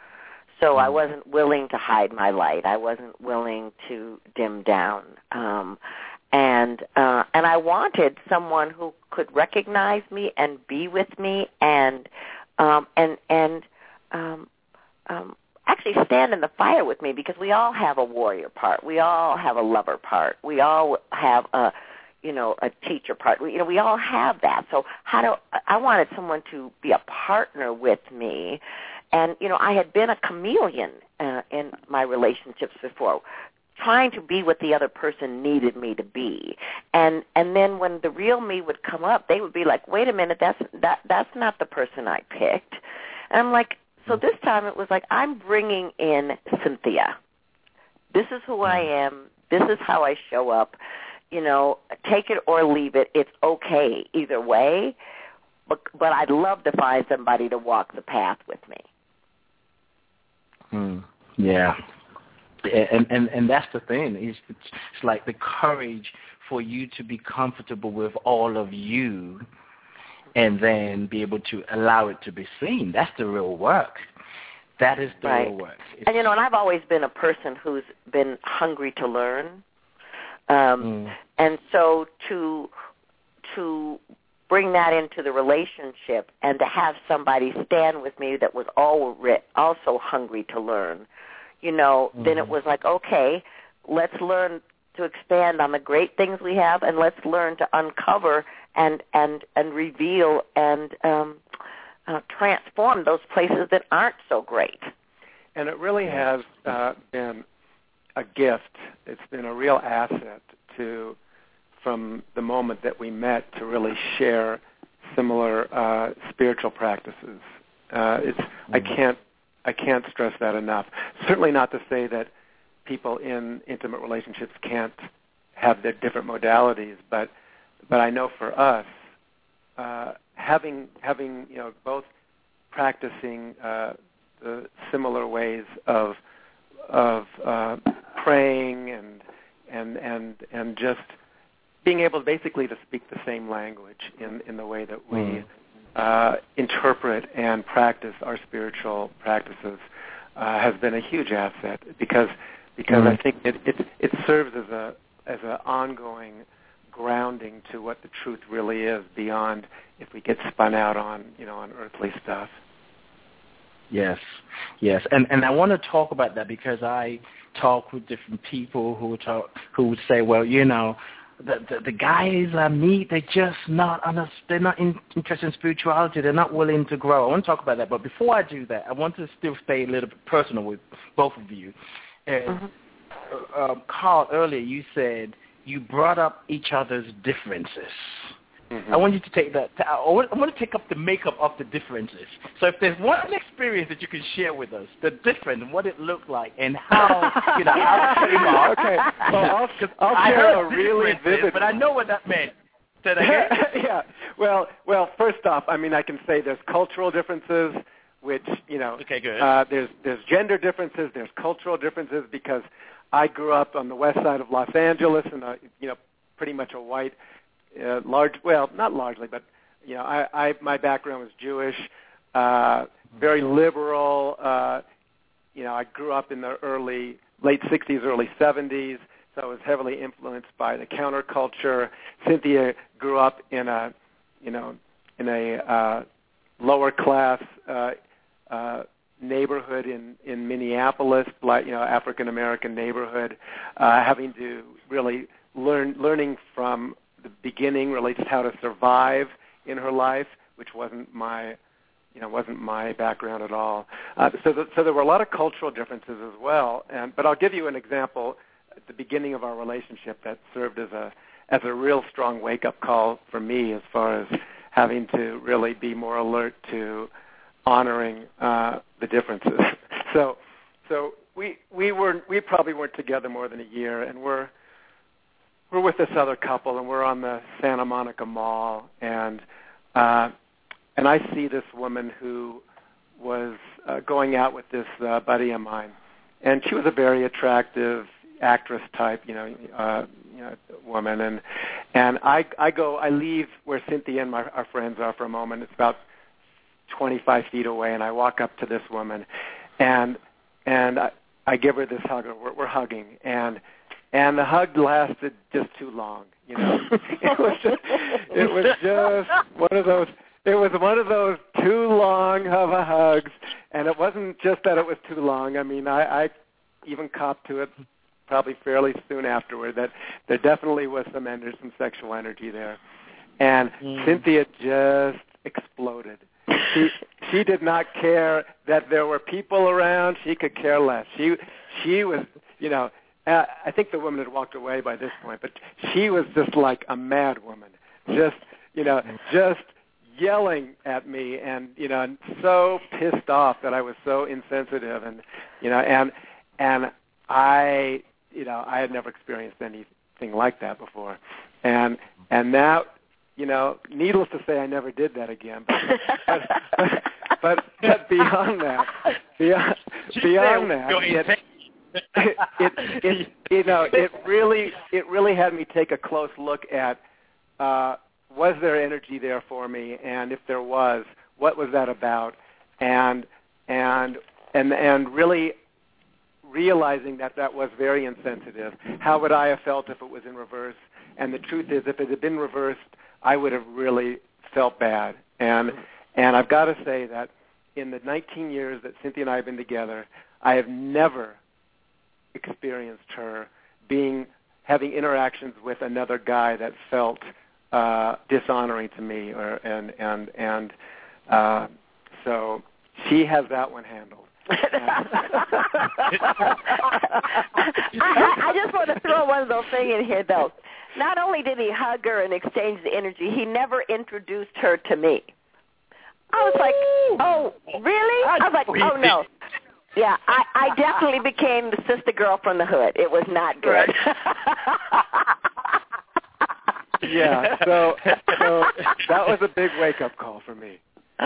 So mm. I wasn't willing to hide my light. I wasn't willing to dim down. Um, and uh, and I wanted someone who could recognize me and be with me and um, and and um, um, actually stand in the fire with me, because we all have a warrior part. We all have a lover part. We all have a you know, a teacher part. You know, we all have that. So how do I wanted someone to be a partner with me And, you know, I had been a chameleon uh, in my relationships before, trying to be what the other person needed me to be. And and then when the real me would come up, they would be like, wait a minute, that's that that's not the person I picked. And I'm like, so this time it was like, I'm bringing in Cynthia. This is who I am. This is how I show up. You know, take it or leave it. It's okay either way. But, but I'd love to find somebody to walk the path with me. Hmm. Yeah. And, and and that's the thing. It's, it's like the courage for you to be comfortable with all of you and then be able to allow it to be seen. That's the real work. That is the right. real work. It's, and, you know, and I've always been a person who's been hungry to learn. Um, mm. And so to to bring that into the relationship and to have somebody stand with me that was also hungry to learn, you know, mm-hmm. then it was like, okay, let's learn to expand on the great things we have, and let's learn to uncover and and, and reveal and um, uh, transform those places that aren't so great. And it really has uh, been a gift. It's been a real asset to, from the moment that we met, to really share similar uh, spiritual practices. Uh, it's mm-hmm. I can't I can't stress that enough. Certainly not to say that people in intimate relationships can't have their different modalities, but but I know for us, uh, having having you know both practicing uh, the similar ways of of uh, praying and and and and just being able basically to speak the same language in, in the way that we mm. uh, interpret and practice our spiritual practices uh, has been a huge asset because because mm. I think it, it it serves as a as an ongoing grounding to what the truth really is beyond if we get spun out on you know on earthly stuff. Yes, yes, and and I want to talk about that because I talk with different people who talk who would say, well, you know. The, the the guys I meet, they're just not under, they're not in, interested in spirituality. They're not willing to grow. I want to talk about that, but before I do that, I want to still stay a little bit personal with both of you. And mm-hmm. uh, um, Carl, earlier you said you brought up each other's differences. Mm-hmm. I want you to take that. I want, I want to take up the makeup of the differences. So if there's one experience that you can share with us, the difference, what it looked like, and how you know how it came out. Okay, well, I'll, I'll share a really vivid. But I know what that meant. Say that again? yeah. Well, well, first off, I mean, I can say there's cultural differences, which you know. Okay, good. Uh, there's there's gender differences. There's cultural differences because I grew up on the west side of Los Angeles, and a, you know, pretty much a white. Uh, large, well, not largely, but you know, I, I my background was Jewish, uh, very liberal. Uh, you know, I grew up in the early, late sixties, early seventies, so I was heavily influenced by the counterculture. Cynthia grew up in a, you know, in a uh, lower class uh, uh, neighborhood in in Minneapolis, black, you know, African American neighborhood, uh, having to really learn learning from the beginning, really just how to survive in her life, which wasn't my, you know, wasn't my background at all. Uh, so, the, so there were a lot of cultural differences as well. And but I'll give you an example at the beginning of our relationship that served as a as a real strong wake-up call for me as far as having to really be more alert to honoring uh, the differences. so, so we we were we probably weren't together more than a year, and we're. We're with this other couple, and we're on the Santa Monica Mall, and uh, and I see this woman who was uh, going out with this uh, buddy of mine, and she was a very attractive actress type, you know, uh, you know, woman, and and I I go I leave where Cynthia and my, our friends are for a moment. It's about twenty-five feet away, and I walk up to this woman, and and I, I give her this hug. We're, we're hugging, and. And the hug lasted just too long, you know. it was just, it was just one of those. It was one of those too long of a hugs, and it wasn't just that it was too long. I mean, I, I even copped to it probably fairly soon afterward that there definitely was some energy, some sexual energy there, and mm. Cynthia just exploded. She she did not care that there were people around. She could care less. She she was, you know, uh, I think the woman had walked away by this point, but she was just like a mad woman, just, you know, just yelling at me and, you know, and so pissed off that I was so insensitive and, you know, and and I, you know, I had never experienced anything like that before. And and that, you know, needless to say, I never did that again. But but, but, but beyond that, beyond, beyond that, it, it, it, it, you know, it really it really had me take a close look at uh, was there energy there for me, and if there was, what was that about, and and and and really realizing that that was very insensitive. How would I have felt if it was in reverse? And the truth is, if it had been reversed, I would have really felt bad. And and I've got to say that in the nineteen years that Cynthia and I have been together, I have never experienced her being having interactions with another guy that felt uh, dishonoring to me, or and and and uh, so she has that one handled. I, I just want to throw one little thing in here, though. Not only did he hug her and exchange the energy, he never introduced her to me. I was like, oh, really? I was like, oh, no. Yeah, I, I definitely became the sister girl from the hood. It was not good. Yeah, so, so that was a big wake-up call for me.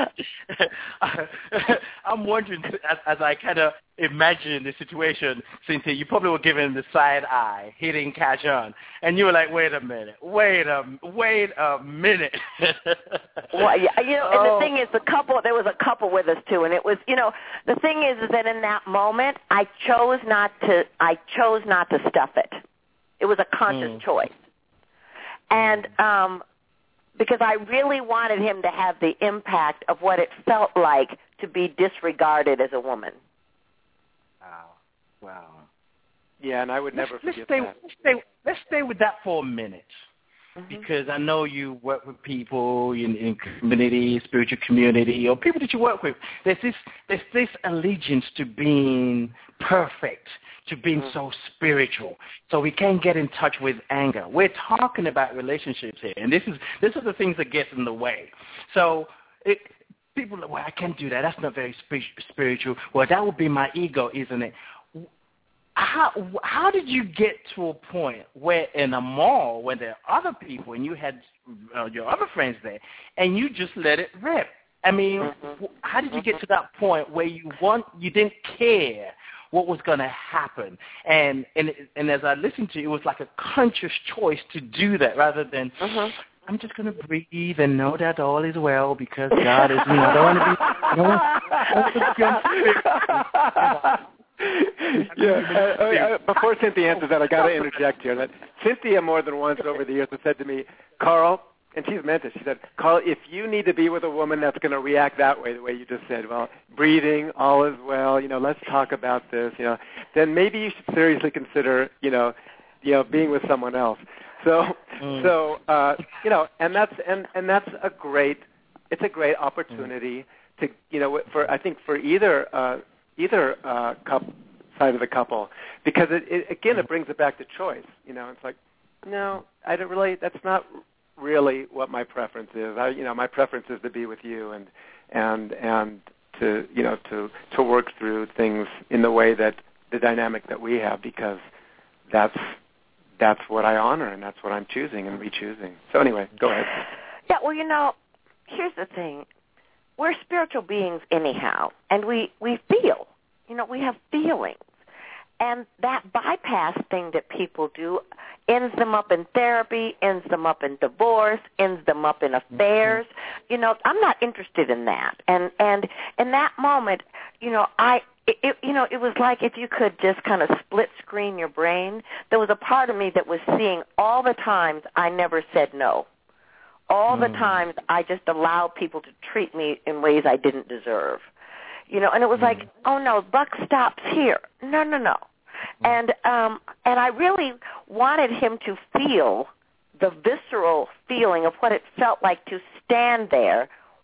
I'm wondering, as, as I kind of imagine the situation, Cynthia, you probably were giving the side eye, hitting catch on, and you were like, wait a minute, wait a, wait a minute. Well, yeah, you know, and oh. the thing is, the couple, there was a couple with us too, and it was, you know, the thing is, is that in that moment, I chose not to, I chose not to stuff it. It was a conscious mm. choice. And, um, because I really wanted him to have the impact of what it felt like to be disregarded as a woman. Wow. Wow. Yeah, and I would let's, never let's forget stay, that. Let's stay, let's stay with that for a minute. Mm-hmm. Because I know you work with people in, in community, spiritual community, or people that you work with. There's this, there's this allegiance to being perfect, to being mm-hmm. so spiritual. So we can't get in touch with anger. We're talking about relationships here, and this is this are the things that get in the way. So it, people are like, well, I can't do that. That's not very spiritual. Well, that would be my ego, isn't it? How how did you get to a point where in a mall where there are other people and you had uh, your other friends there and you just let it rip? I mean, mm-hmm. how did you get to that point where you want you didn't care what was going to happen? And and and as I listened to you, it was like a conscious choice to do that rather than mm-hmm. I'm just going to breathe and know that all is well because God is, you know, I don't want to be. I don't want to be yeah. Uh, uh, before Cynthia answers that, I got to interject here that Cynthia more than once over the years has said to me, Carl, and she's meant it. She said, Carl, if you need to be with a woman that's going to react that way, the way you just said, well, breathing, all is well, you know, let's talk about this, you know, then maybe you should seriously consider, you know, you know, being with someone else. So, mm. so uh, you know, and that's and and that's a great, it's a great opportunity mm. to, you know, for I think for either. Uh, either uh, couple, side of the couple, because it, it again it brings it back to choice. You know, it's like, no, I don't really. That's not really what my preference is. I, you know, my preference is to be with you and and and to you know to to work through things in the way that the dynamic that we have, because that's that's what I honor and that's what I'm choosing and re-choosing. So anyway, go ahead. Yeah, well, you know, here's the thing. We're spiritual beings anyhow, and we, we feel. You know, we have feelings. And that bypass thing that people do ends them up in therapy, ends them up in divorce, ends them up in affairs. You know, I'm not interested in that. And and in that moment, you know, I it, it you know, it was like if you could just kind of split screen your brain. There was a part of me that was seeing all the times I never said no. All the times I just allowed people to treat me in ways I didn't deserve. You know, and it was mm. like, oh, no, buck stops here. No, no, no. Mm. And um, and I really wanted him to feel the visceral feeling of what it felt like to stand there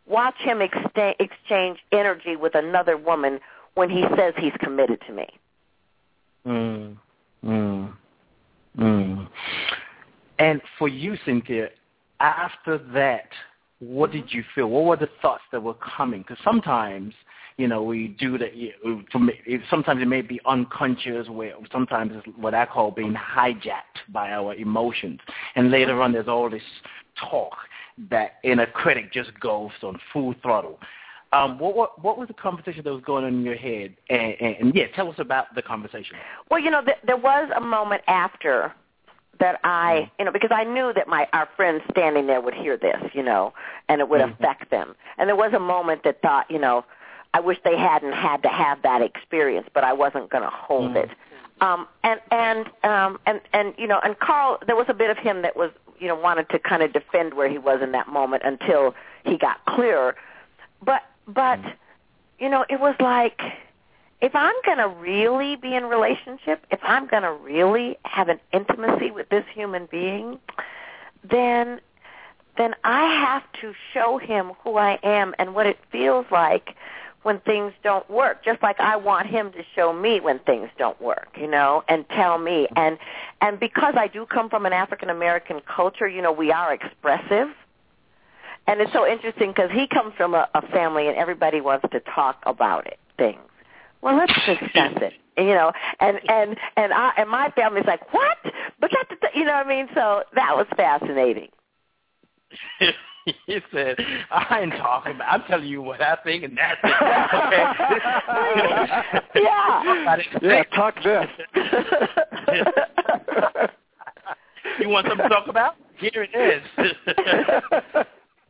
watch him ex- exchange energy with another woman when he says he's committed to me. Mm, mm, mm. And for you, Cynthia, after that, what did you feel? What were the thoughts that were coming? Because sometimes, you know, we do that. Sometimes it may be unconscious, where sometimes it's what I call being hijacked by our emotions. And later on, there's all this talk that inner critic just goes on full throttle. Um, what, what what was the conversation that was going on in your head? And, and, and yeah, tell us about the conversation. Well, you know, th- there was a moment after that I, you know, because I knew that my our friends standing there would hear this, you know, and it would mm-hmm. affect them. And there was a moment that thought, you know, I wish they hadn't had to have that experience, but I wasn't going to hold mm-hmm. it. Um, and and um, and and you know, and Carl, there was a bit of him that was, you know, wanted to kind of defend where he was in that moment until he got clearer. But but mm-hmm. you know, it was like, if I'm going to really be in relationship, if I'm going to really have an intimacy with this human being, then then I have to show him who I am and what it feels like when things don't work, just like I want him to show me when things don't work, you know, and tell me. And and because I do come from an African-American culture, you know, we are expressive. And it's so interesting because he comes from a, a family and everybody wants to talk about it, things. Well, let's discuss it, you know, and and and I and my family's like, what? But that's the, you know what I mean? So that was fascinating. He said, I ain't talking about, I'm telling you what I think, and that's it. Okay? Yeah. Yeah, talk this. You want something to talk about? Here it is.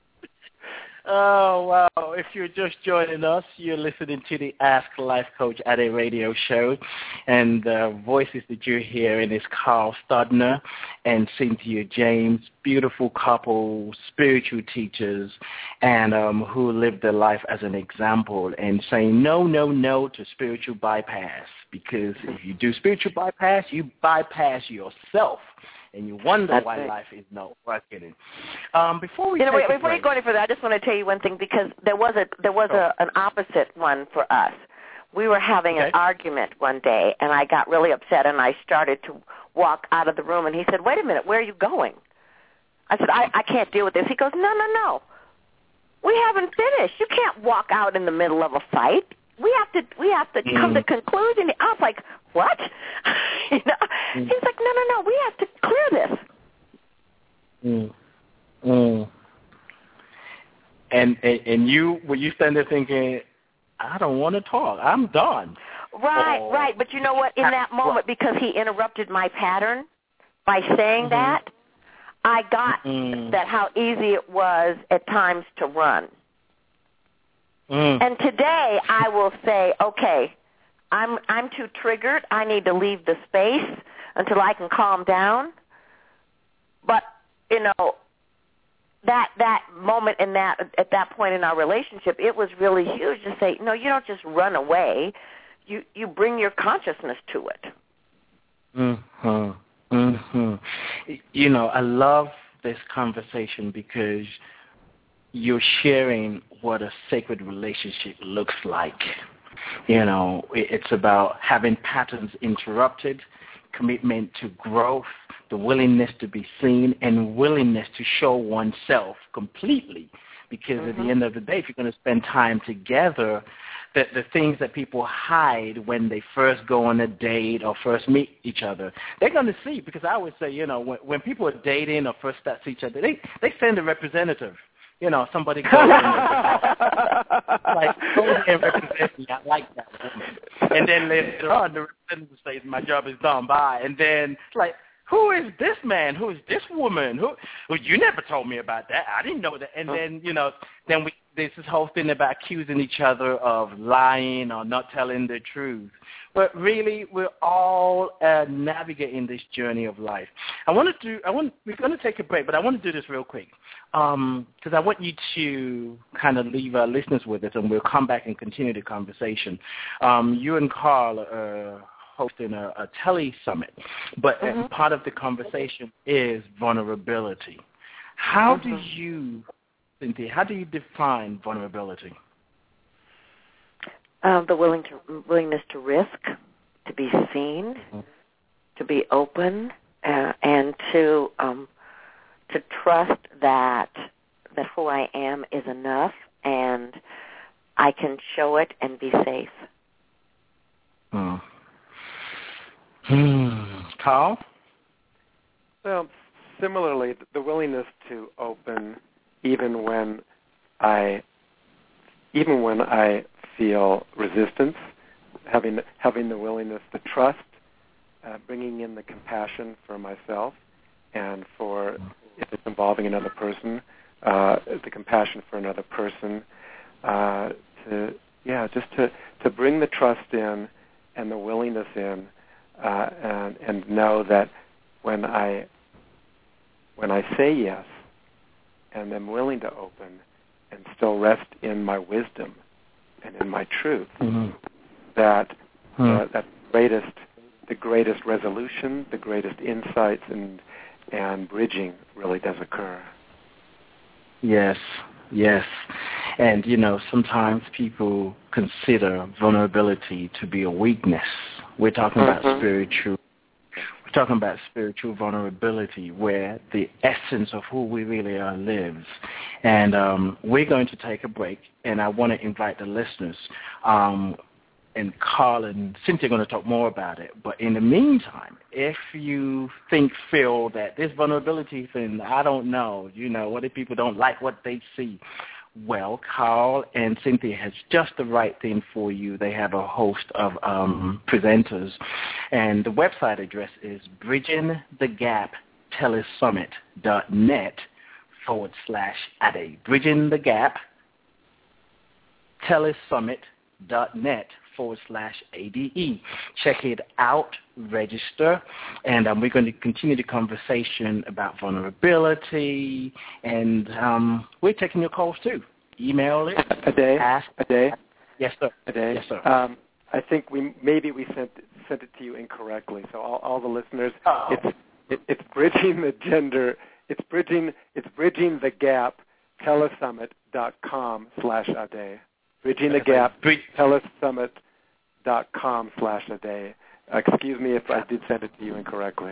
Oh, wow. If you're just joining us, you're listening to the Ask Life Coach Ade radio show. And the voices that you're hearing is Carl Studner and Cynthia James, beautiful couple, spiritual teachers, and um, who live their life as an example and saying no, no, no to spiritual bypass. Because if you do spiritual bypass, you bypass yourself. And you wonder That's why it. life is not working. Um, before we you know, take wait, a before break, you go any further, I just want to tell you one thing, because there was a there was oh. a, an opposite one for us. We were having okay. an argument one day, and I got really upset, and I started to walk out of the room. And he said, "Wait a minute, where are you going?" I said, "I, I can't deal with this." He goes, "No, no, no, we haven't finished. You can't walk out in the middle of a fight. We have to we have to mm. come to conclusion." I was like, "What?" you know? Mm. He's like, "No, no, no. We have to clear this." Mm. Mm. And, and and you were you standing there thinking, "I don't want to talk. I'm done." Right, oh. right. But you know what? In that moment, because he interrupted my pattern by saying mm-hmm. that, I got mm. that how easy it was at times to run. Mm. And today I will say, okay, I'm I'm too triggered. I need to leave the space until I can calm down. But, you know, that that moment in that at that point in our relationship, it was really huge to say, no, you don't just run away. You you bring your consciousness to it. Mhm. Mhm. You know, I love this conversation because you're sharing what a sacred relationship looks like. You know, it's about having patterns interrupted, commitment to growth, the willingness to be seen, and willingness to show oneself completely. Because mm-hmm. at the end of the day, if you're going to spend time together, the, the things that people hide when they first go on a date or first meet each other, they're going to see. Because I always say, you know, when, when people are dating or first start to each other, they, they send a representative. You know, somebody goes in like, go and represent me. I like that woman. And then later on, the representative says, my job is done. Bye. And then it's like, who is this man? Who is this woman? Who? Well, you never told me about that. I didn't know that. And then, you know, then we there's this whole thing about accusing each other of lying or not telling the truth. But really, we're all uh, navigating this journey of life. I want to do. I want. We're going to take a break, but I want to do this real quick because um, I want you to kind of leave our listeners with it, and we'll come back and continue the conversation. Um, you and Carl are hosting a, a tele summit, but mm-hmm. part of the conversation is vulnerability. How mm-hmm. do you Cynthia, how do you define vulnerability? Uh, the willing to, willingness to risk, to be seen, mm-hmm. to be open, uh, and to um, to trust that that who I am is enough, and I can show it and be safe. Hmm. Hmm. Carl? Well, similarly, the willingness to open, even when I, even when I feel resistance, having having the willingness to trust, uh, bringing in the compassion for myself, and for if it's involving another person, uh, the compassion for another person. Uh, to yeah, just to, to bring the trust in and the willingness in, uh, and and know that when I when I say yes, and am willing to open, and still rest in my wisdom and in my truth, mm-hmm. that hmm. uh, that greatest the greatest resolution, the greatest insights, and and bridging really does occur. Yes, yes. And, you know, sometimes people consider vulnerability to be a weakness. We're talking mm-hmm. about spiritual we're talking about spiritual vulnerability, where the essence of who we really are lives. And um, we're going to take a break, and I want to invite the listeners, um, and Carl and Cynthia are going to talk more about it. But in the meantime, if you think, feel that this vulnerability thing, I don't know, you know, what if people don't like what they see? Well, Carl and Cynthia has just the right thing for you. They have a host of um, presenters, and the website address is bridging the gap telesummit dot net forward slash Ade. Bridging the Gap telesummit dot net forward slash A D E. Check it out, register, and um, we're going to continue the conversation about vulnerability, and um, we're taking your calls too. Email it. A day. Ask. A day. Yes, sir. A day. Yes, sir. Um, I think we maybe we sent sent it to you incorrectly. So all, all the listeners, oh. it's it, it's bridging the gender. It's bridging. It's bridging the gap. telesummit dot com slash a day. Bridging the gap. telesummit dot com slash a day. Excuse me if I did send it to you incorrectly.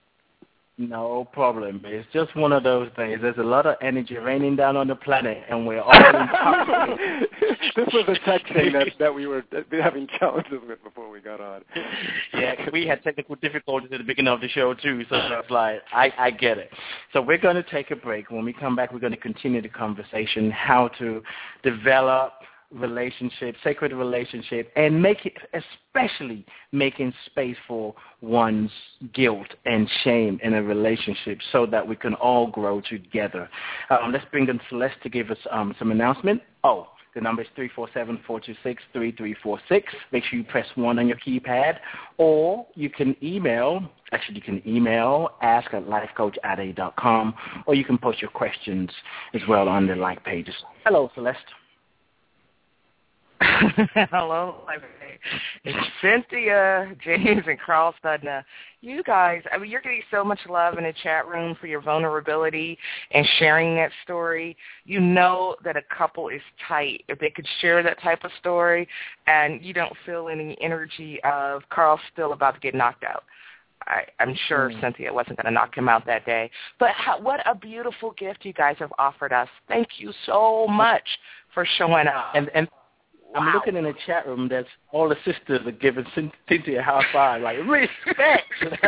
No problem. It's just one of those things. There's a lot of energy raining down on the planet, and we're all in touch. This was a texting that, that we were having challenges with before we got on. Yeah, we had technical difficulties at the beginning of the show, too, so it's like, I, I get it. So we're going to take a break. When we come back, we're going to continue the conversation, how to develop relationship, sacred relationship, and make it, especially making space for one's guilt and shame in a relationship so that we can all grow together. Um, let's bring in Celeste to give us um, some announcement. Oh, the number is three four seven, four two six, three three four six. Make sure you press one on your keypad, or you can email, actually you can email ask at life coach ade dot com, or you can post your questions as well on the like pages. Hello, Celeste. Hello, it's Cynthia, James, and Carl Studna. You guys, I mean, you're getting so much love in the chat room for your vulnerability and sharing that story. You know that a couple is tight if they could share that type of story, and you don't feel any energy of Carl still about to get knocked out. I, I'm sure mm. Cynthia wasn't going to knock him out that day. But how, what a beautiful gift you guys have offered us. Thank you so much for showing up. And and. I'm wow. looking in the chat room. That's all the sisters are giving Cynthia a high five, like respect.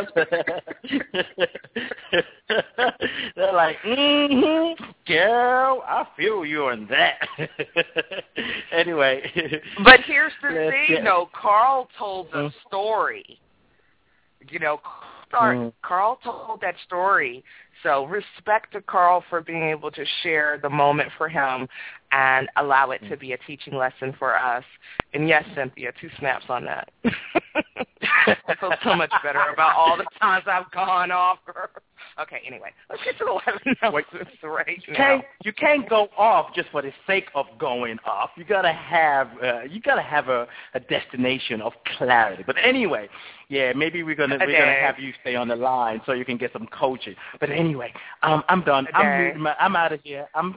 They're like, mm-hmm, girl, I feel you on that. Anyway, but here's the yes, thing, yes. though. Carl told the story. You know, Carl, mm. Carl told that story. So respect to Carl for being able to share the moment for him and allow it to be a teaching lesson for us. And yes, Cynthia, two snaps on that. I feel so much better about all the times I've gone off. Okay, anyway, let's get to the eleven announcements right you now. Can't, you can't go off just for the sake of going off. You gotta have uh, you gotta have a, a destination of clarity. But anyway, yeah, maybe we're gonna we're gonna have you stay on the line so you can get some coaching. But anyway, um, I'm done. I'm I'm out of here. I'm I,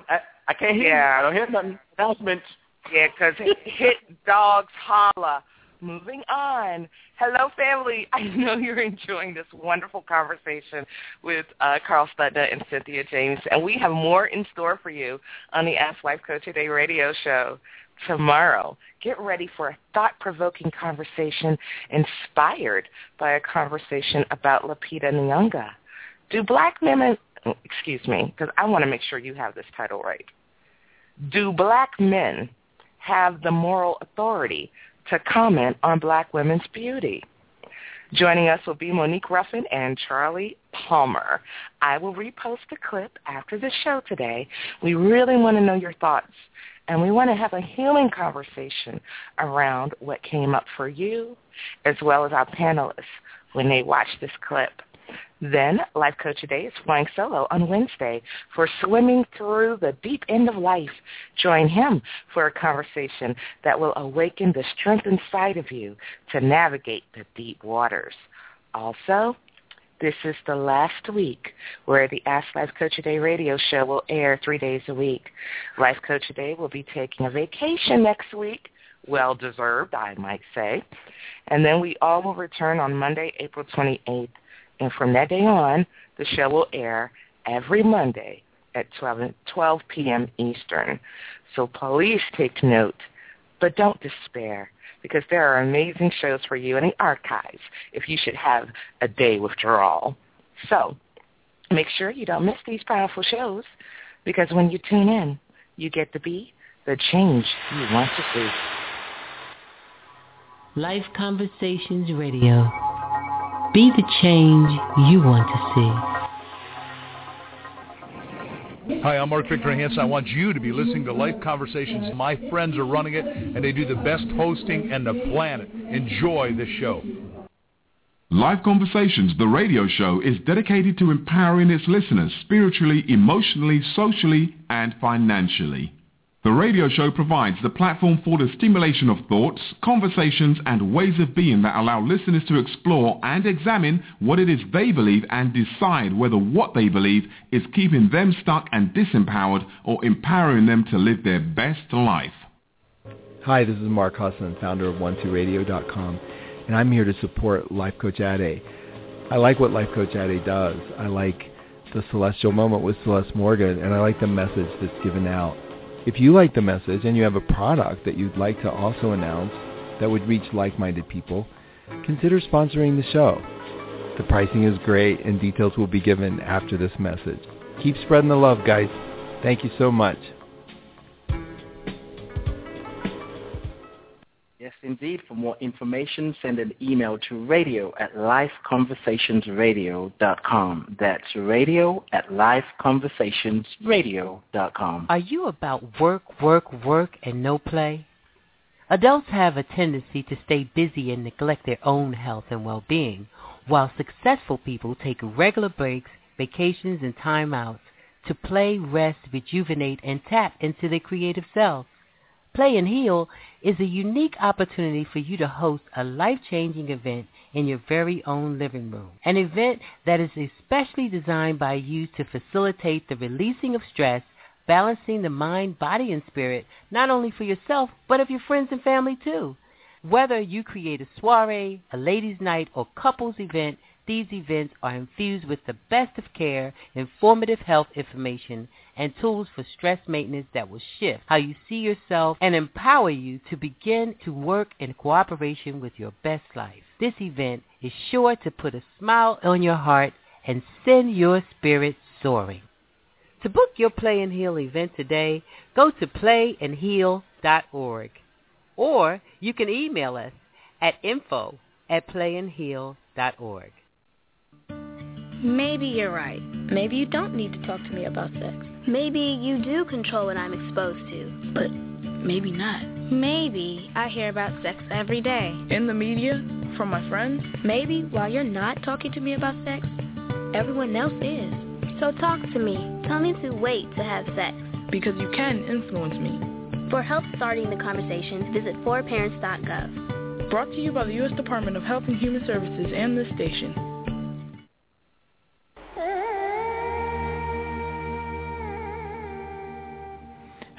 I can't hear Yeah. you. I don't hear nothing. Announcements. Yeah, because hit dogs holla. Moving on. Hello, family. I know you're enjoying this wonderful conversation with uh, Carl Studna and Cynthia James, and we have more in store for you on the Ask Life Coach Today radio show tomorrow. Get ready for a thought-provoking conversation inspired by a conversation about Lupita Nyong'o. Do black men, excuse me, because I want to make sure you have this title right. Do black men have the moral authority to comment on black women's beauty? Joining us will be Monique Ruffin and Charlie Palmer. I will repost the clip after the show today. We really want to know your thoughts, and we want to have a healing conversation around what came up for you as well as our panelists when they watch this clip. Then, Life Coach Today is flying solo on Wednesday for Swimming Through the Deep End of Life. Join him for a conversation that will awaken the strength inside of you to navigate the deep waters. Also, this is the last week where the Ask Life Coach Today radio show will air three days a week. Life Coach Today will be taking a vacation next week. Well-deserved, I might say. And then we all will return on Monday, April twenty-eighth. And from that day on, the show will air every Monday at twelve p.m. Eastern. So please take note, but don't despair, because there are amazing shows for you in the archives if you should have a day withdrawal. So make sure you don't miss these powerful shows, because when you tune in, you get to be the change you want to see. Life Conversations Radio. Be the change you want to see. Hi, I'm Mark Victor Hansen. I want you to be listening to Life Conversations. My friends are running it, and they do the best hosting in the planet. Enjoy the show. Life Conversations, the radio show, is dedicated to empowering its listeners spiritually, emotionally, socially, and financially. The radio show provides the platform for the stimulation of thoughts, conversations, and ways of being that allow listeners to explore and examine what it is they believe and decide whether what they believe is keeping them stuck and disempowered or empowering them to live their best life. Hi, this is Mark Husson, founder of one two radio dot com, and I'm here to support Life Coach Ade. I like what Life Coach Ade does. I like the Celestial Moment with Celeste Morgan, and I like the message that's given out. If you like the message and you have a product that you'd like to also announce that would reach like-minded people, consider sponsoring the show. The pricing is great and details will be given after this message. Keep spreading the love, guys. Thank you so much. Yes, indeed. For more information, send an email to radio at life conversations radio dot com. That's radio at life conversations radio dot com. Are you about work, work, work, and no play? Adults have a tendency to stay busy and neglect their own health and well-being, while successful people take regular breaks, vacations, and time outs to play, rest, rejuvenate, and tap into their creative selves. Play and Heal is a unique opportunity for you to host a life-changing event in your very own living room, an event that is especially designed by you to facilitate the releasing of stress, balancing the mind, body, and spirit, not only for yourself, but of your friends and family too. Whether you create a soiree, a ladies' night, or couples event, these events are infused with the best of care, informative health information, and tools for stress maintenance that will shift how you see yourself and empower you to begin to work in cooperation with your best life. This event is sure to put a smile on your heart and send your spirit soaring. To book your Play and Heal event today, go to play and heal dot org. Or you can email us at info at play and heal dot org. Maybe you're right. Maybe you don't need to talk to me about sex. Maybe you do control what I'm exposed to. But maybe not. Maybe I hear about sex every day. In the media? From my friends? Maybe while you're not talking to me about sex, everyone else is. So talk to me. Tell me to wait to have sex. Because you can influence me. For help starting the conversations, visit four parents dot gov. Brought to you by the U S Department of Health and Human Services and this station.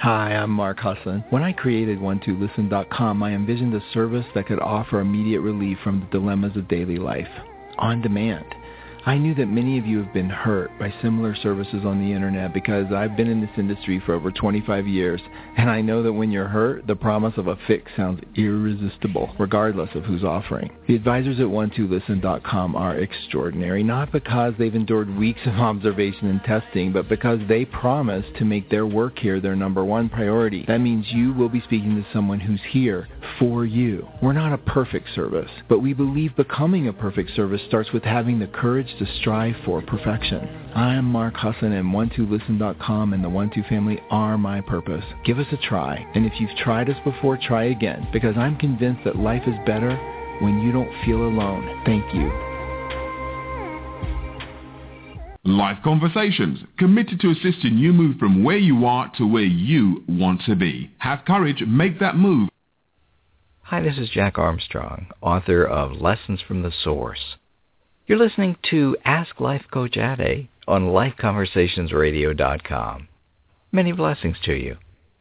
Hi, I'm Mark Husson. When I created one two listen dot com, I envisioned a service that could offer immediate relief from the dilemmas of daily life, on demand. I knew that many of you have been hurt by similar services on the internet because I've been in this industry for over twenty-five years, and I know that when you're hurt, the promise of a fix sounds irresistible, regardless of who's offering. The advisors at one two listen dot com are extraordinary, not because they've endured weeks of observation and testing, but because they promise to make their work here their number one priority. That means you will be speaking to someone who's here for you. We're not a perfect service, but we believe becoming a perfect service starts with having the courage to strive for perfection. I'm Mark Husson, and one two listen dot com and the one two family are my purpose. Give us a try, and if you've tried us before, try again, because I'm convinced that life is better when you don't feel alone. Thank you. Life Conversations, committed to assisting you move from where you are to where you want to be. Have courage, make that move. Hi, this is Jack Armstrong, author of Lessons from the Source. You're listening to Ask Life Coach Ade on life conversations radio dot com. Many blessings to you.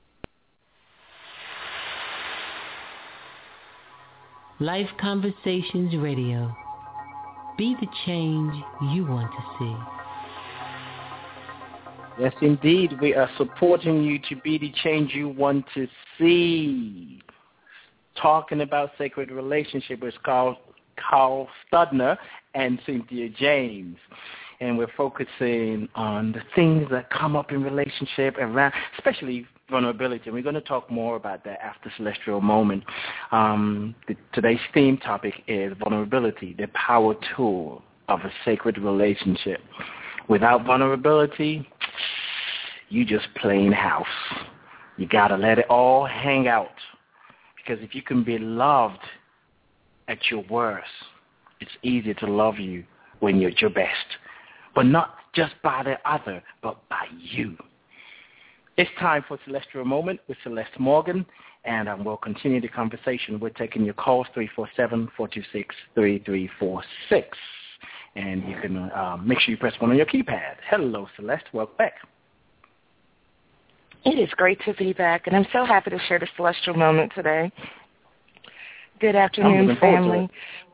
Life Conversations Radio. Be the change you want to see. Yes, indeed. We are supporting you to be the change you want to see. Talking about sacred relationship is called Carl Studner and Cynthia James. And we're focusing on the things that come up in relationship, around, especially vulnerability. And we're going to talk more about that after Celestial Moment. Um, the, today's theme topic is vulnerability, the power tool of a sacred relationship. Without vulnerability, you just plain house. You got to let it all hang out. Because if you can be loved at your worst, it's easier to love you when you're at your best. But not just by the other, but by you. It's time for Celestial Moment with Celeste Morgan, and um, we'll continue the conversation. We're taking your calls, three four seven, four two six, three three four six. And you can uh, make sure you press one on your keypad. Hello, Celeste. Welcome back. It is great to be back, and I'm so happy to share the Celestial Moment today. Good afternoon, family.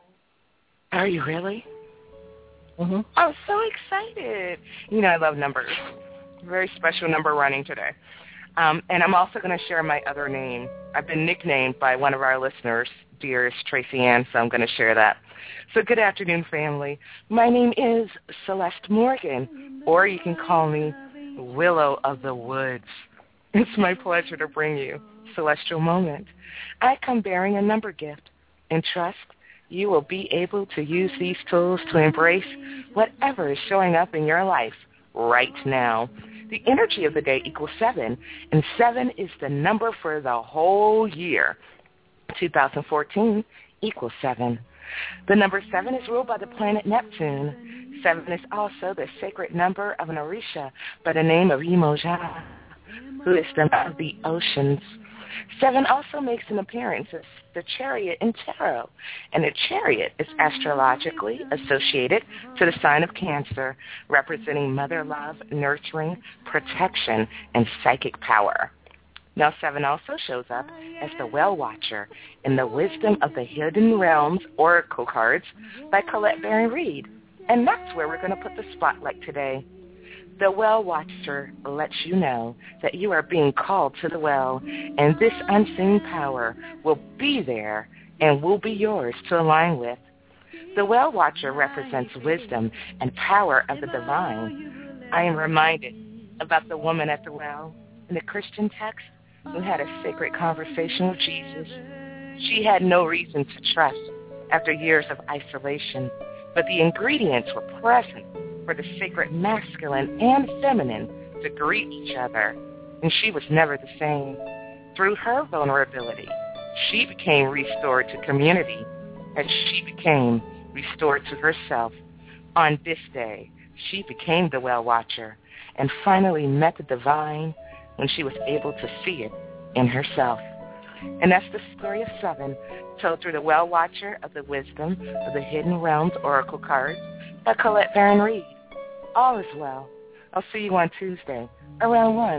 Are you really? Mm-hmm. I'm so excited. You know, I love numbers. Very special number running today. Um, and I'm also going to share my other name. I've been nicknamed by one of our listeners, dearest Tracy Ann, so I'm going to share that. So good afternoon, family. My name is Celeste Morgan, or you can call me Willow of the Woods. It's my pleasure to bring you Celestial Moment. I come bearing a number gift and trust you will be able to use these tools to embrace whatever is showing up in your life right now. The energy of the day equals seven, and seven is the number for the whole year. two thousand fourteen equals seven. The number seven is ruled by the planet Neptune. Seven is also the sacred number of an Orisha by the name of Imoja, who is the god of the oceans. Seven also makes an appearance as the chariot in tarot, and the chariot is astrologically associated to the sign of Cancer, representing mother love, nurturing, protection, and psychic power. Now, seven also shows up as the Well Watcher in the Wisdom of the Hidden Realms Oracle cards by Colette Baron-Reid, and that's where we're going to put the spotlight today. The Well Watcher lets you know that you are being called to the well, and this unseen power will be there and will be yours to align with. The Well Watcher represents wisdom and power of the divine. I am reminded about the woman at the well in the Christian text who had a sacred conversation with Jesus. She had no reason to trust after years of isolation, but the ingredients were present for the sacred masculine and feminine to greet each other, and she was never the same. Through her vulnerability, she became restored to community, and she became restored to herself. On this day, she became the Well Watcher and finally met the divine when she was able to see it in herself. And that's the story of seven, told through the Well Watcher of the Wisdom of the Hidden Realms Oracle cards by Colette Baron-Reid. All is well. I'll see you on Tuesday around one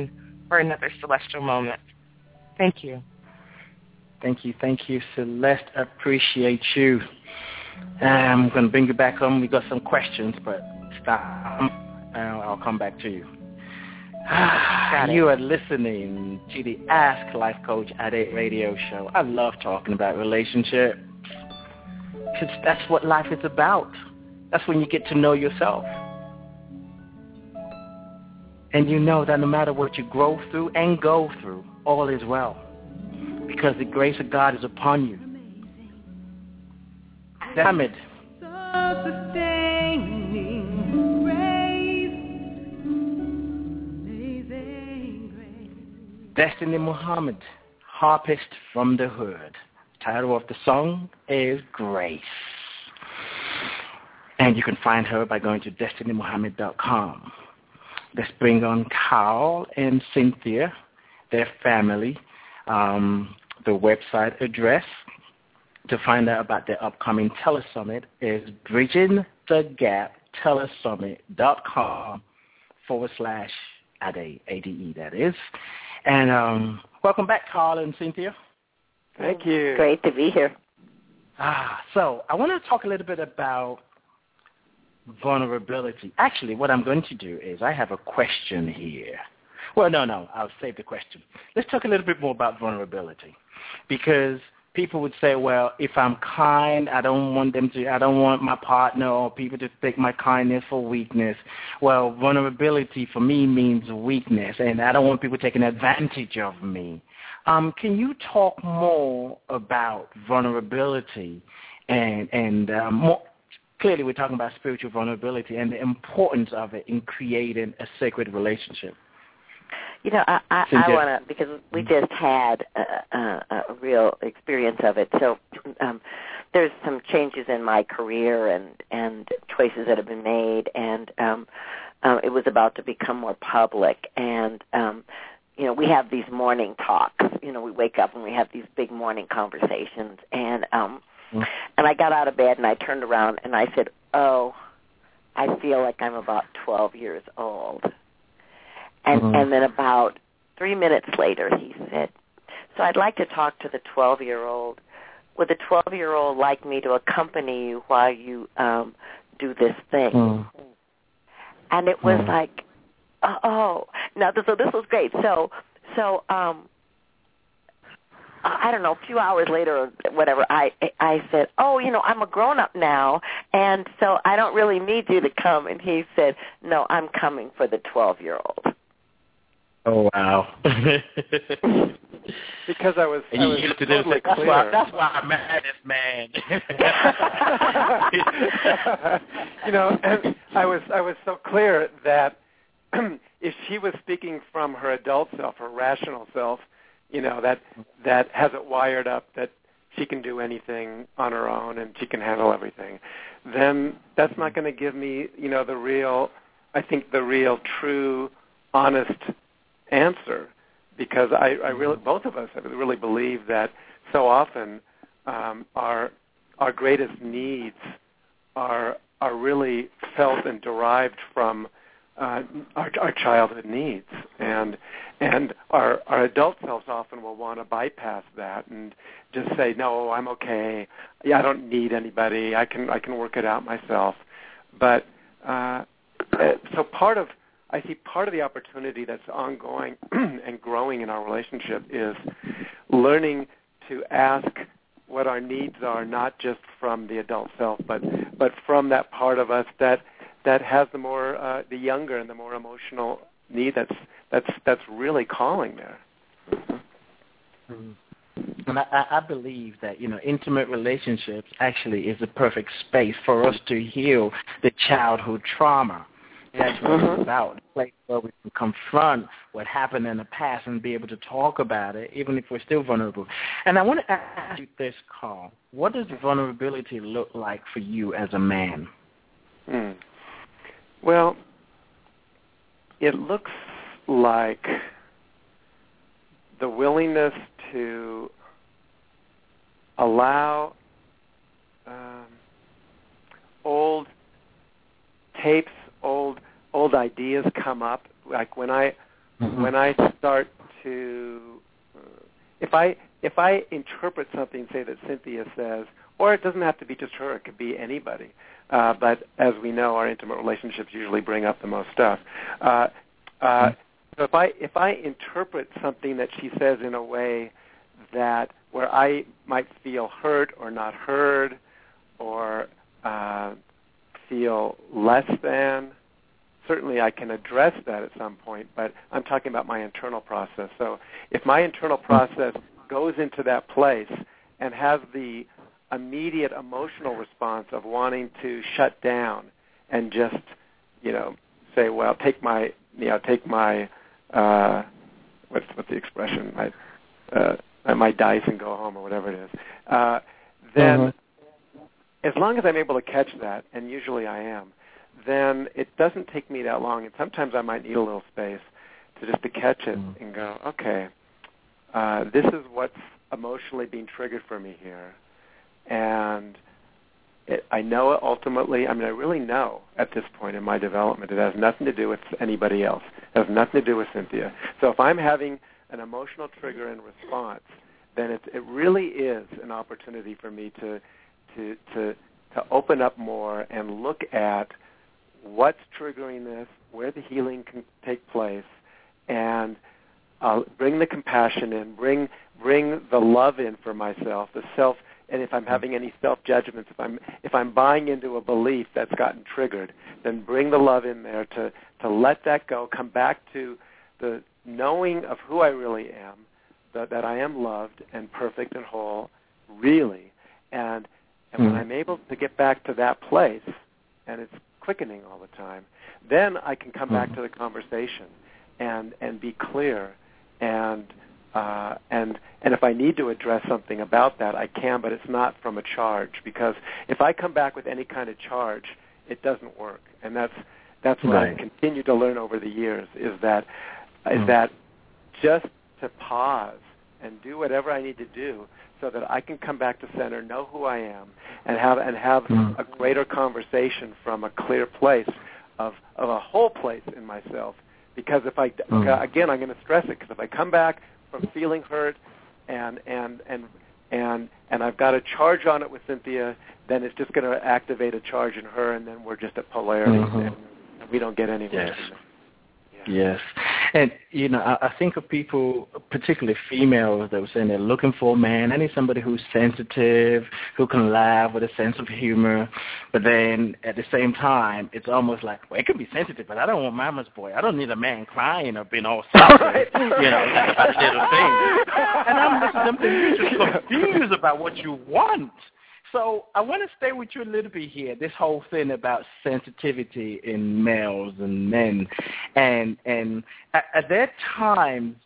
for another celestial moment. Thank you. Thank you. Thank you, Celeste. Appreciate you. I'm going to bring you back on. We got some questions, but stop. And I'll come back to you. You are listening to the Ask Life Coach Ade radio show. I love talking about relationships. Because that's what life is about. That's when you get to know yourself. And you know that no matter what you grow through and go through, all is well. Because the grace of God is upon you. Muhammad. Destiny Muhammad, harpist from the hood. The title of the song is Grace. And you can find her by going to destiny muhammad dot com. Let's bring on Carl and Cynthia, their family. Um, the website address to find out about their upcoming telesummit is bridging the gap telesummit dot com forward slash Ade, A D E that is. And um, welcome back, Carl and Cynthia. Thank you. Great to be here. Ah, so I want to talk a little bit about vulnerability. Actually, what I'm going to do is I have a question here. Well, no, no, I'll save the question. Let's talk a little bit more about vulnerability, because people would say, well, if I'm kind, I don't want them to, I don't want my partner or people to take my kindness for weakness. Well, vulnerability for me means weakness, and I don't want people taking advantage of me. Um, can you talk more about vulnerability and, and um, more, clearly we're talking about spiritual vulnerability and the importance of it in creating a sacred relationship? You know, I, I, I want to, because we just had a, a, a real experience of it. So um, there's some changes in my career and, and choices that have been made, and um, uh, it was about to become more public. And, um, you know, we have these morning talks. You know, we wake up and we have these big morning conversations. And, um, mm. and I got out of bed and I turned around and I said, oh, I feel like I'm about twelve years old. And, mm-hmm. and then about three minutes later, he said, so I'd like to talk to the twelve-year-old. Would the twelve-year-old like me to accompany you while you um, do this thing? Mm-hmm. And it was mm-hmm. like, oh, now, so this was great. So, so um, I don't know, a few hours later or whatever, I, I said, oh, you know, I'm a grown-up now, and so I don't really need you to come. And he said, no, I'm coming for the twelve-year-old. Oh, wow. Because I was, I was totally that's clear. Why, that's why I'm mad at this man. You know, and I was, I was so clear that if she was speaking from her adult self, her rational self, you know, that that has it wired up that she can do anything on her own and she can handle everything, then that's not going to give me, you know, the real, I think the real, true, honest answer, because I, I really, both of us really believe that so often um, our our greatest needs are are really felt and derived from uh, our, our childhood needs, and and our our adult selves often will want to bypass that and just say, no, I'm okay, yeah, I don't need anybody, I can I can work it out myself. But uh, so part of I see part of the opportunity that's ongoing and growing in our relationship is learning to ask what our needs are, not just from the adult self, but but from that part of us that that has the more uh, the younger and the more emotional need that's that's that's really calling there. Mm-hmm. And I, I believe that, you know, intimate relationships actually is the perfect space for us to heal the childhood trauma. That's what it's about, a place where we can confront what happened in the past and be able to talk about it, even if we're still vulnerable. And I want to ask you this, Carl. What does vulnerability look like for you as a man? Hmm. Well, it looks like the willingness to allow um, old tapes, old old ideas come up. Like when I mm-hmm. when I start to, uh, if I if I interpret something, say that Cynthia says, or it doesn't have to be just her, it could be anybody. Uh, but as we know, our intimate relationships usually bring up the most stuff. Uh, uh, so if I if I interpret something that she says in a way that where I might feel hurt or not heard, or uh, feel less than, certainly I can address that at some point, but I'm talking about my internal process. So if my internal process goes into that place and has the immediate emotional response of wanting to shut down and just, you know, say, well, take my, you know, take my, uh, what's, what's the expression, my, uh, my dice and go home or whatever it is, uh, then mm-hmm. as long as I'm able to catch that, and usually I am, then it doesn't take me that long, and sometimes I might need a little space to just to catch it mm-hmm. and go, okay, uh, this is what's emotionally being triggered for me here, and it, I know it ultimately, I mean, I really know at this point in my development it has nothing to do with anybody else. It has nothing to do with Cynthia. So if I'm having an emotional trigger and response, then it, it really is an opportunity for me to, to, to, to open up more and look at what's triggering this, where the healing can take place, and uh, bring the compassion in, bring bring the love in for myself, the self. And if I'm having any self-judgments, if I'm if I'm buying into a belief that's gotten triggered, then bring the love in there to to let that go. Come back to the knowing of who I really am, that, that I am loved and perfect and whole, really. And and mm-hmm. when I'm able to get back to that place, and it's quickening all the time, then I can come mm-hmm. back to the conversation and and be clear, and uh, and and if I need to address something about that, I can, but it's not from a charge, because if I come back with any kind of charge, it doesn't work, and that's that's what right. I've continued to learn over the years is that mm-hmm. is that just to pause and do whatever I need to do so that I can come back to center, know who I am, and have and have mm. a greater conversation from a clear place of, of a whole place in myself. Because if I, mm. again, I'm going to stress it, because if I come back from feeling hurt and and and and and I've got a charge on it with Cynthia, then it's just going to activate a charge in her, and then we're just at polarity, mm-hmm. and we don't get anywhere. Yes. Yes. And, you know, I, I think of people, particularly females, that were saying they're looking for a man. I need somebody who's sensitive, who can laugh with a sense of humor. But then at the same time, it's almost like, well, it can be sensitive, but I don't want mama's boy. I don't need a man crying or being all sensitive, you know, like a little thing. And I'm just something you're just confused about what you want. So I want to stay with you a little bit here, this whole thing about sensitivity in males and men. And and at, at that time,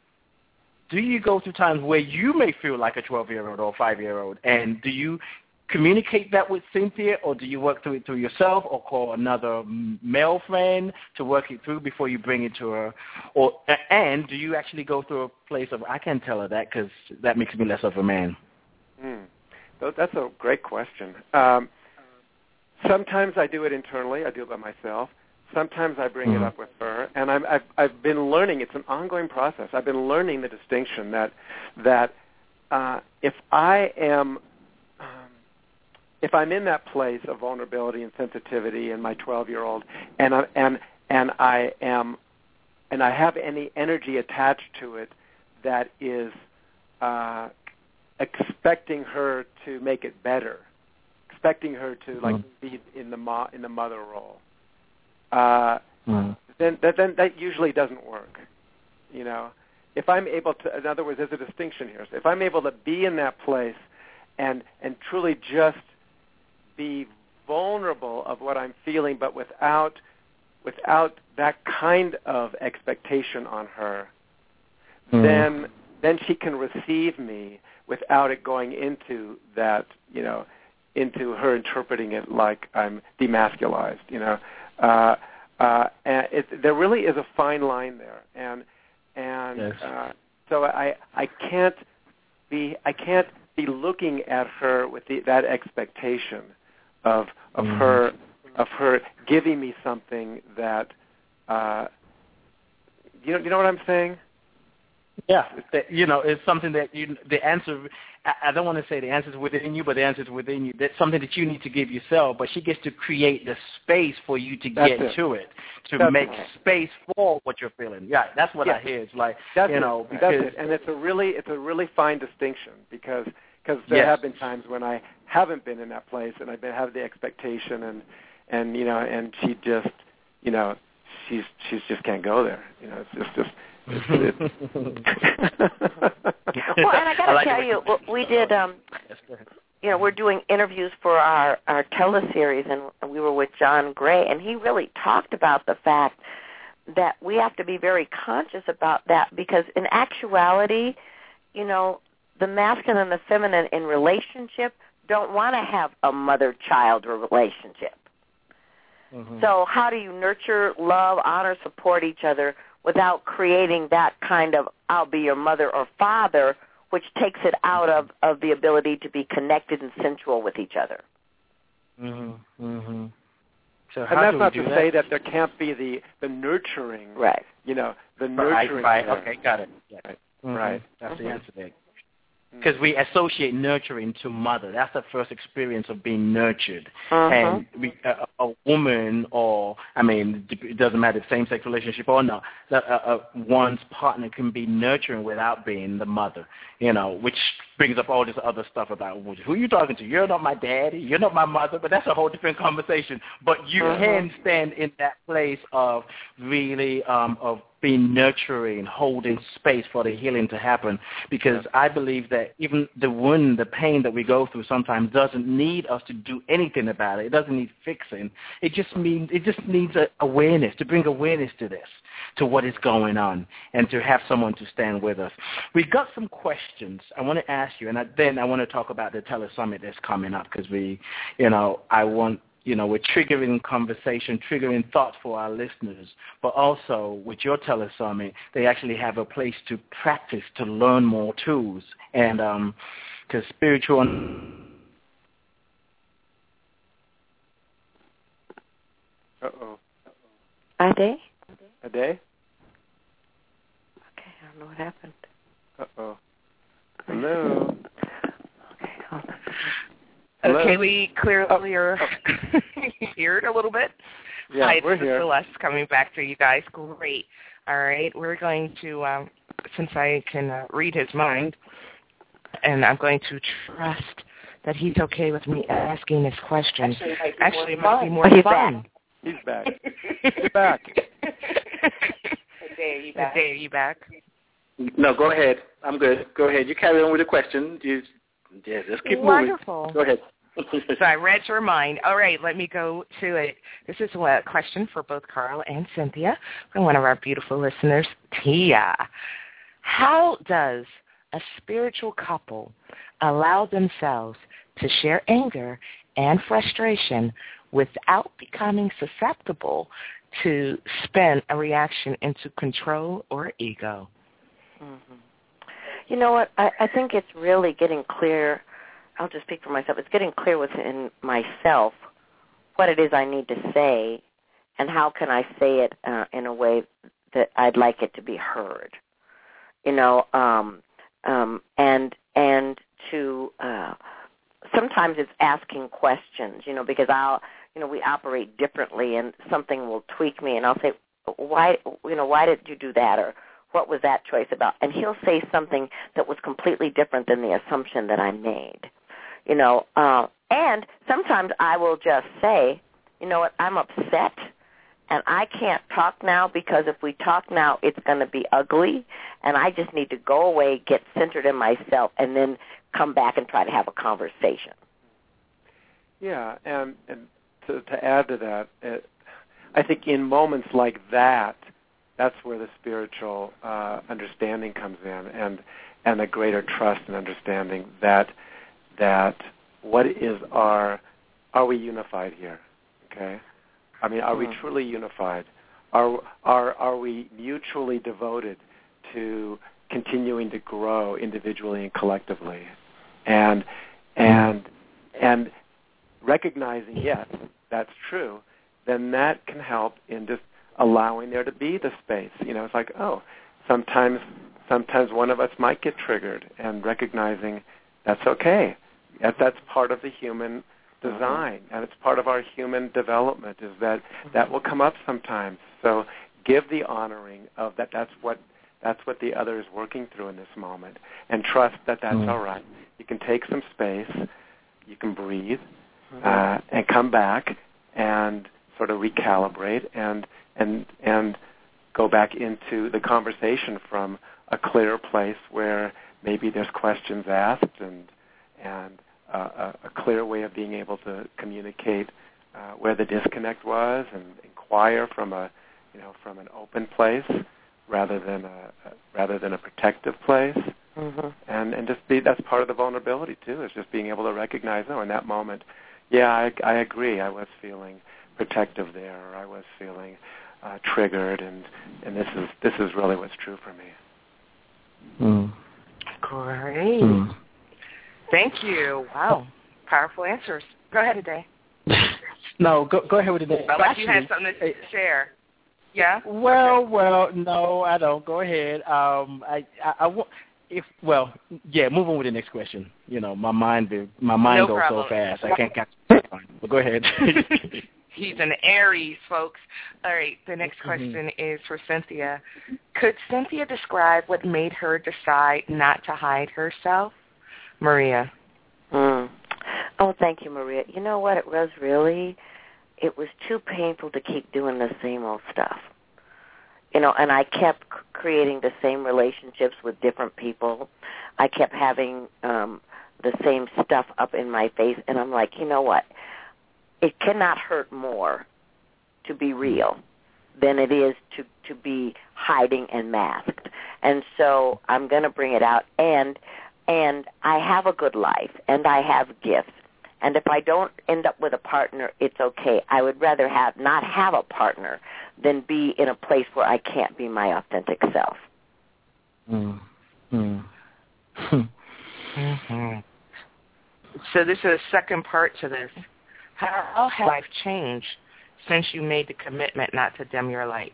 do you go through times where you may feel like a twelve-year-old or five-year-old, and do you communicate that with Cynthia, or do you work through it through yourself, or call another male friend to work it through before you bring it to her? Or and do you actually go through a place of, I can't tell her that because that makes me less of a man? Mm. That's a great question. Um, sometimes I do it internally. I do it by myself. Sometimes I bring mm-hmm. it up with her, and I'm, I've, I've been learning. It's an ongoing process. I've been learning the distinction that that uh, if I am um, if I'm in that place of vulnerability and sensitivity in my twelve-year-old, and I, and and I am and I have any energy attached to it that is uh, expecting her to make it better, expecting her to like mm. be in the mo- in the mother role, uh, mm. then that then that usually doesn't work. You know, if I'm able to, in other words, there's a distinction here. So if I'm able to be in that place and and truly just be vulnerable of what I'm feeling, but without without that kind of expectation on her, mm. then then she can receive me without it going into that, you know, into her interpreting it like I'm demasculized, you know. Uh, uh, and it, there really is a fine line there, and and yes. uh, so I I can't be I can't be looking at her with the, that expectation of of mm-hmm. her of her giving me something that uh, you know, you know what I'm saying? Yeah, that, you know, it's something that you. The answer, I, I don't want to say the answer is within you, but the answer is within you. That's something that you need to give yourself. But she gets to create the space for you to that's get it. to it, to that's make it. space for what you're feeling. Yeah, that's what yeah. I hear. It's like that's you it. know, because that's it. And it's a really, it's a really fine distinction because because there yes. have been times when I haven't been in that place and I've been have the expectation and and you know and she just you know she's she's just can't go there. You know, it's just just. Well, and I got to like tell you, we did, um, you know, we're doing interviews for our, our teleseries, and we were with John Gray, and he really talked about the fact that we have to be very conscious about that because in actuality, you know, the masculine and the feminine in relationship don't want to have a mother-child relationship. Mm-hmm. So how do you nurture, love, honor, support each other without creating that kind of I'll be your mother or father, which takes it out of, of the ability to be connected and sensual with each other. Mm-hmm. Mm-hmm. So and that's not to that? say that there can't be the, the nurturing, right? You know, the nurturing. Right, right. Okay, got it. Yeah. Right. Mm-hmm. Right. That's mm-hmm. the answer there. Because we associate nurturing to mother. That's the first experience of being nurtured. Uh-huh. And we, a, a woman or, I mean, it doesn't matter, same-sex relationship or not, that, uh, uh, one's partner can be nurturing without being the mother, you know, which brings up all this other stuff about who you talking to. You're not my daddy. You're not my mother, but that's a whole different conversation. But you uh-huh. can stand in that place of really, um, of being nurturing, holding space for the healing to happen, because I believe that even the wound, the pain that we go through sometimes doesn't need us to do anything about it. It doesn't need fixing. It just means it just needs a awareness, to bring awareness to this, to what is going on, and to have someone to stand with us. We got some questions I want to ask you, and I, then I want to talk about the telesummit that's coming up, because we, you know, I want You know, we're triggering conversation, triggering thoughts for our listeners, but also with your telesummit, they actually have a place to practice, to learn more tools, and because um, spiritual. Uh oh. Are they? Are they? Okay, I don't know what happened. Uh oh. Hello. Okay, hold on. Okay, we clearly are heard a little bit. Yeah, Hi, we're this here. is Celeste coming back to you guys. Great. All right, we're going to, um, since I can uh, read his mind, and I'm going to trust that he's okay with me asking his questions. Actually, it might be more He's fun. back. He's back. He's back. Day, are you back? Day, are you back? No, go ahead. I'm good. Go ahead. You carry on with the question. You, yeah, just keep Wonderful. moving. Go ahead. So I read your mind. All right, let me go to it. This is a question for both Carl and Cynthia from one of our beautiful listeners, Tia. How does a spiritual couple allow themselves to share anger and frustration without becoming susceptible to spin a reaction into control or ego? Mm-hmm. You know what? I, I think it's really getting clear. I'll just speak for myself. It's getting clear within myself what it is I need to say and how can I say it uh, in a way that I'd like it to be heard. You know, um, um, and and to uh, sometimes it's asking questions, you know, because I'll, you know, we operate differently and something will tweak me and I'll say, why, you know, why did you do that, or what was that choice about? And he'll say something that was completely different than the assumption that I made, you know. Uh, and sometimes I will just say, you know what, I'm upset and I can't talk now because if we talk now, it's going to be ugly, and I just need to go away, get centered in myself, and then come back and try to have a conversation. Yeah, and, and to, to add to that, it, I think in moments like that, that's where the spiritual uh, understanding comes in, and and a greater trust and understanding that that what is our, are we unified here? Okay, I mean, are mm-hmm. we truly unified? Are are are we mutually devoted to continuing to grow individually and collectively, and and and recognizing yes, that's true, then that can help in just allowing there to be the space. You know, it's like, oh, sometimes sometimes one of us might get triggered, and recognizing that's okay. That, that's part of the human design, and it's part of our human development, is that that will come up sometimes. So give the honoring of that. That's what that's what the other is working through in this moment, and trust that that's mm-hmm. all right. You can take some space, you can breathe, mm-hmm. uh, and come back and sort of recalibrate and and and go back into the conversation from a clear place where maybe there's questions asked and and uh, a, a clear way of being able to communicate uh, where the disconnect was, and inquire from a you know from an open place rather than a, a rather than a protective place. Mm-hmm. And and just be that's part of the vulnerability too, is just being able to recognize, oh, in that moment, yeah, I, I agree, I was feeling protective there, or I was feeling uh, triggered, and, and this is this is really what's true for me. Mm. Great. Mm. Thank you. Wow. Powerful answers. Go ahead, Ade. No, go go ahead with it. Well, like you had something to share. Yeah? Well, okay. well, no, I don't. Go ahead. Um, I, I, I want. If well, yeah, move on with the next question. You know, my mind, my mind no goes problem. so fast, I can't catch it. But go ahead. He's an Aries, folks. All right, the next question mm-hmm. is for Cynthia. Could Cynthia describe what made her decide not to hide herself? Maria. Mm. Oh, thank you, Maria. You know what it was really? It was too painful to keep doing the same old stuff. You know, and I kept creating the same relationships with different people. I kept having um, the same stuff up in my face, and I'm like, you know what? It cannot hurt more to be real than it is to, to be hiding and masked. And so I'm going to bring it out. And and I have a good life, and I have gifts. And if I don't end up with a partner, it's okay. I would rather have not have a partner than be in a place where I can't be my authentic self. Mm. Mm. mm-hmm. So this is a second part to this. How has life changed since you made the commitment not to dim your light?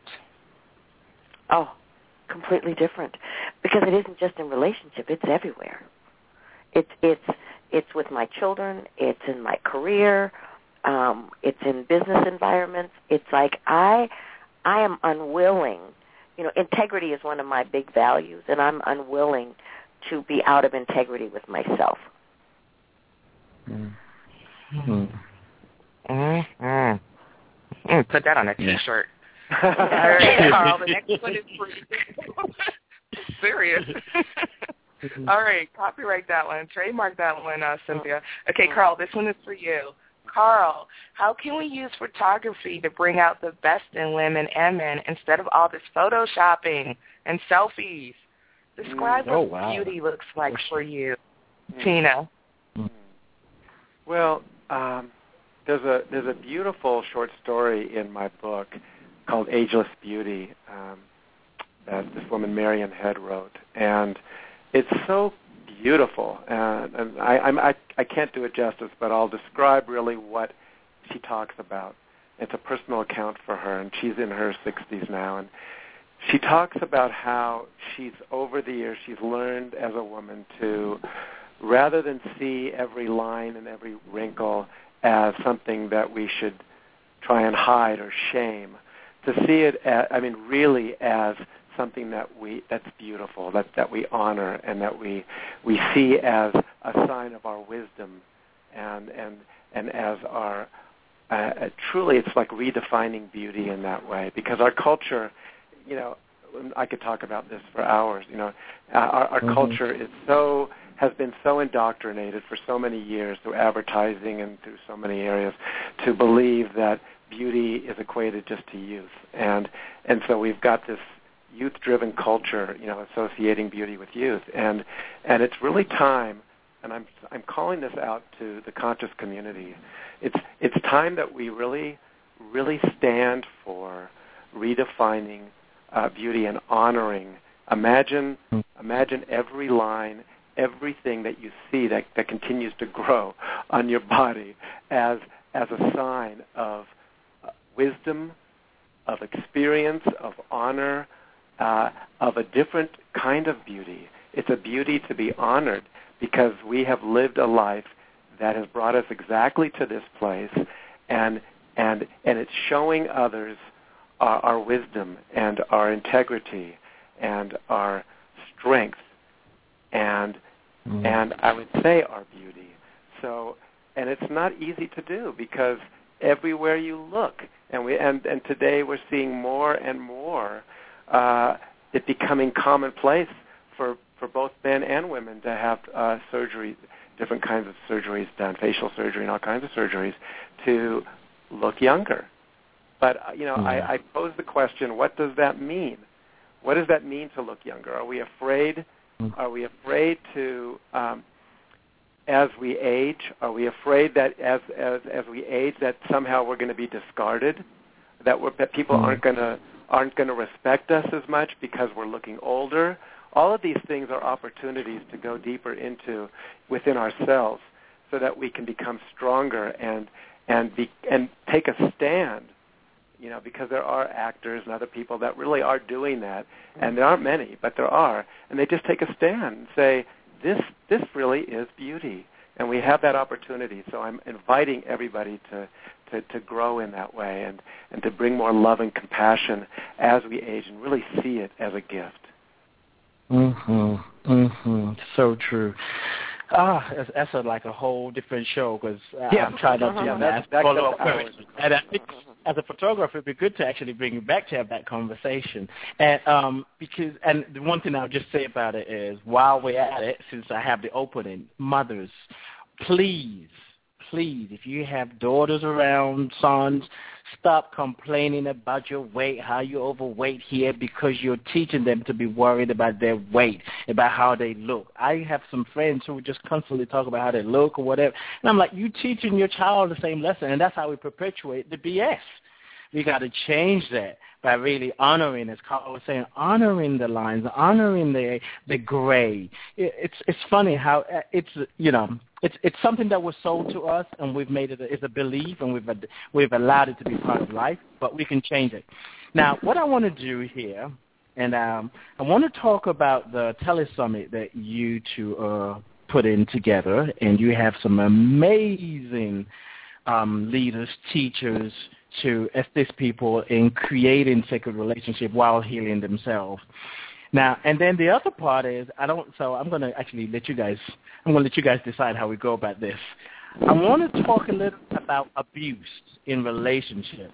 Oh, completely different. Because it isn't just in relationship; it's everywhere. It's it's it's with my children. It's in my career. Um, it's in business environments. It's like I I am unwilling. You know, integrity is one of my big values, and I'm unwilling to be out of integrity with myself. Mm-hmm. Mm-hmm. Mm, put that on a T-shirt. Yeah. All right, Carl, the next one is for you. Serious. All right, copyright that one. Trademark that one, uh, Cynthia. Okay, Carl, this one is for you. Carl, how can we use photography to bring out the best in women and men instead of all this photoshopping and selfies? Describe oh, what wow. beauty looks like for you, mm. Tina. Well, um, there's a there's a beautiful short story in my book called Ageless Beauty um, that this woman Marian Head wrote, and it's so beautiful. And, and I, I'm, I I can't do it justice, but I'll describe really what she talks about. It's a personal account for her, and she's in her sixties now, and she talks about how she's over the years she's learned as a woman to, rather than see every line and every wrinkle as something that we should try and hide or shame, to see it, as, I mean, really as something that we that's beautiful, that that we honor, and that we we see as a sign of our wisdom, and and and as our uh, truly, it's like redefining beauty in that way, because our culture, you know, I could talk about this for hours. You know, our, our mm-hmm. culture is so has been so indoctrinated for so many years through advertising and through so many areas to believe that beauty is equated just to youth, and and so we've got this youth-driven culture, you know, associating beauty with youth, and and it's really time, and I'm I'm calling this out to the conscious community. It's it's time that we really really stand for redefining uh, beauty and honoring. Imagine imagine every line, everything that you see that, that continues to grow on your body as as a sign of uh, wisdom, of experience, of honor, uh, of a different kind of beauty. It's a beauty to be honored because we have lived a life that has brought us exactly to this place, and and and it's showing others our, our wisdom and our integrity and our strength and mm. and I would say our beauty. So, and it's not easy to do because everywhere you look, and we and, and today we're seeing more and more uh, it becoming commonplace for, for both men and women to have uh, surgery, different kinds of surgeries done, facial surgery and all kinds of surgeries to look younger. But you know, mm. I, I pose the question: what does that mean? What does that mean to look younger? Are we afraid? Mm. Are we afraid to um, as we age? Are we afraid that as as as we age that somehow we're going to be discarded? That, we're, that people mm. aren't going to aren't going to respect us as much because we're looking older? All of these things are opportunities to go deeper into within ourselves, so that we can become stronger and and be and take a stand. You know, because there are actors and other people that really are doing that, and there aren't many, but there are, and they just take a stand and say, this this really is beauty, and we have that opportunity. So I'm inviting everybody to, to, to grow in that way and, and to bring more love and compassion as we age and really see it as a gift. Mm-hmm. Mm-hmm. So true. Ah, that's, that's a, like a whole different show because uh, yeah. I'm trying not to uh-huh. ask follow-up questions. And I think as a photographer, it'd be good to actually bring you back to have that conversation. And um, because, and the one thing I'll just say about it is, while we're at it, since I have the opening, mothers, please, please, if you have daughters around, sons, stop complaining about your weight, how you're overweight here, because you're teaching them to be worried about their weight, about how they look. I have some friends who just constantly talk about how they look or whatever. And I'm like, you teaching your child the same lesson, and that's how we perpetuate the B S. We got to change that by really honoring, as Carl was saying, honoring the lines, honoring the the gray. It, it's it's funny how it's, you know, it's it's something that was sold to us, and we've made it a, it's a belief, and we've we've allowed it to be part of life, but we can change it. Now, what I want to do here, and um, I want to talk about the Telesummit that you two are putting together, and you have some amazing um, leaders, teachers, to assist people in creating sacred relationship while healing themselves. Now, and then the other part is, I don't, so I'm going to actually let you guys, I'm going to let you guys decide how we go about this. I want to talk a little about abuse in relationship.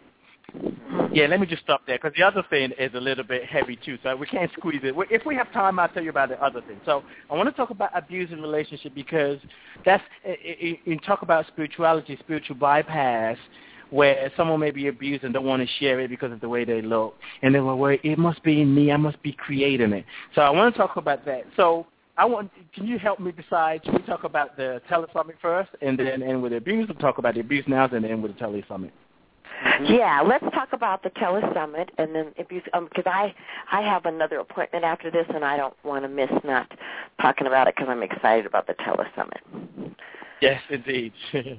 Yeah, let me just stop there, because the other thing is a little bit heavy, too, so we can't squeeze it. If we have time, I'll tell you about the other thing. So I want to talk about abuse in relationship because that's, you talk about spirituality, spiritual bypass, where someone may be abused and don't want to share it because of the way they look. And they were worried, it must be me, I must be creating it. So I want to talk about that. So I want, can you help me decide, should we talk about the Telesummit first and then end with the abuse, or talk about the abuse now and then end with the Telesummit? Mm-hmm. Yeah, let's talk about the Telesummit, and then abuse, um, because I, I have another appointment after this, and I don't want to miss not talking about it because I'm excited about the Telesummit. Yes, indeed.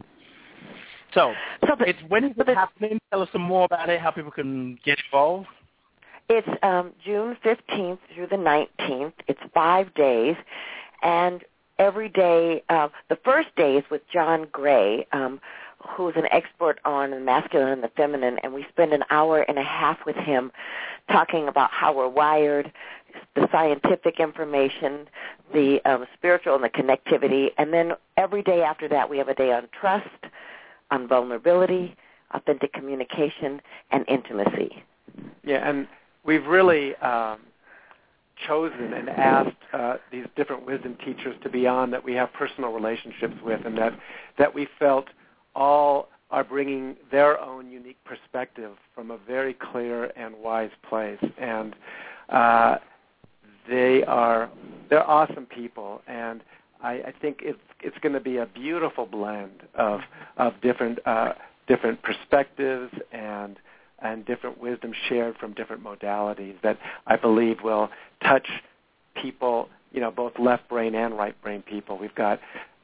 So, so the, it's, when is it the, happening? Tell us some more about it, how people can get involved. It's um, June fifteenth through the nineteenth. It's five days. And every day, uh, the first day is with John Gray, um, who's an expert on the masculine and the feminine, and we spend an hour and a half with him talking about how we're wired, the scientific information, the um, spiritual and the connectivity. And then every day after that, we have a day on trust, on vulnerability, authentic communication, and intimacy. Yeah, and we've really um, chosen and asked uh, these different wisdom teachers to be on that we have personal relationships with, and that, that we felt all are bringing their own unique perspective from a very clear and wise place. And uh, they are, they're awesome people, and I, I think it's it's going to be a beautiful blend of of different uh, different perspectives and and different wisdom shared from different modalities that I believe will touch people, you know, both left brain and right brain people. We've got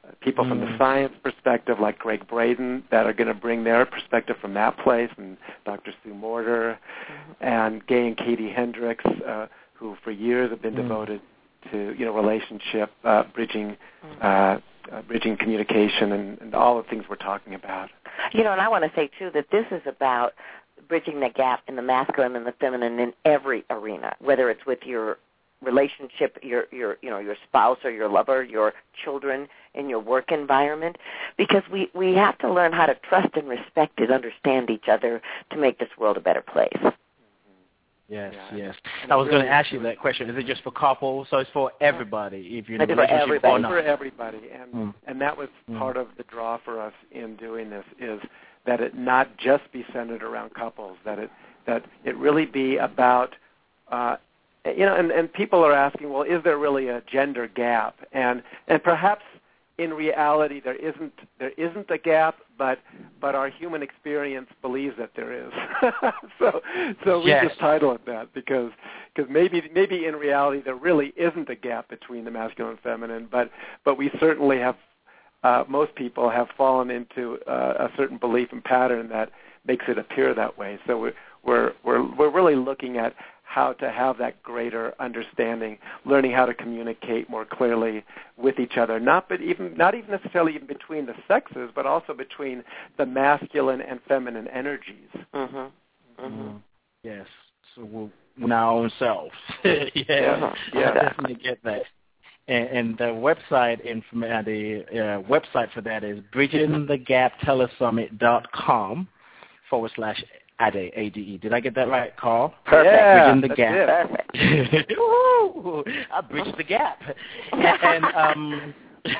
people from the science perspective like Greg Braden that are going to bring their perspective from that place, and Doctor Sue Morter, mm-hmm. and Gay and Katie Hendricks, uh, who for years have been mm-hmm. devoted to, you know, relationship, uh, bridging, mm-hmm. uh, uh, bridging communication, and, and all the things we're talking about. You know, and I want to say, too, that this is about bridging the gap in the masculine and the feminine in every arena, whether it's with your relationship, your your you know your spouse or your lover, your children, in your work environment, because we, we have to learn how to trust and respect and understand each other to make this world a better place. Yes, yeah. yes. I was going to ask you that question. Is it just for couples? So it's for everybody, if you're in a relationship everybody. or not? For everybody, and mm. and that was mm. part of the draw for us in doing this, is that it not just be centered around couples, that it that it really be about uh, you know, and, and people are asking, well, is there really a gender gap? And and perhaps in reality there isn't there isn't a gap, but but our human experience believes that there is. so so we yes. just title it that because because maybe maybe in reality there really isn't a gap between the masculine and feminine, but but we certainly have uh, most people have fallen into uh, a certain belief and pattern that makes it appear that way. So we're we're we're, we're really looking at how to have that greater understanding, learning how to communicate more clearly with each other, not but even not even necessarily even between the sexes, but also between the masculine and feminine energies. Mm-hmm. Mm-hmm. Yes, so we're in our own selves. yeah, yeah, yeah. I definitely get that. And, and the website inform- uh, the uh, website for that is bridging the gap telesummit dot com forward slash Ade, A D E. Did I get that right, Carl? Perfect. Yeah, Bridging the gap. Perfect. Woo! I bridged the gap. and um,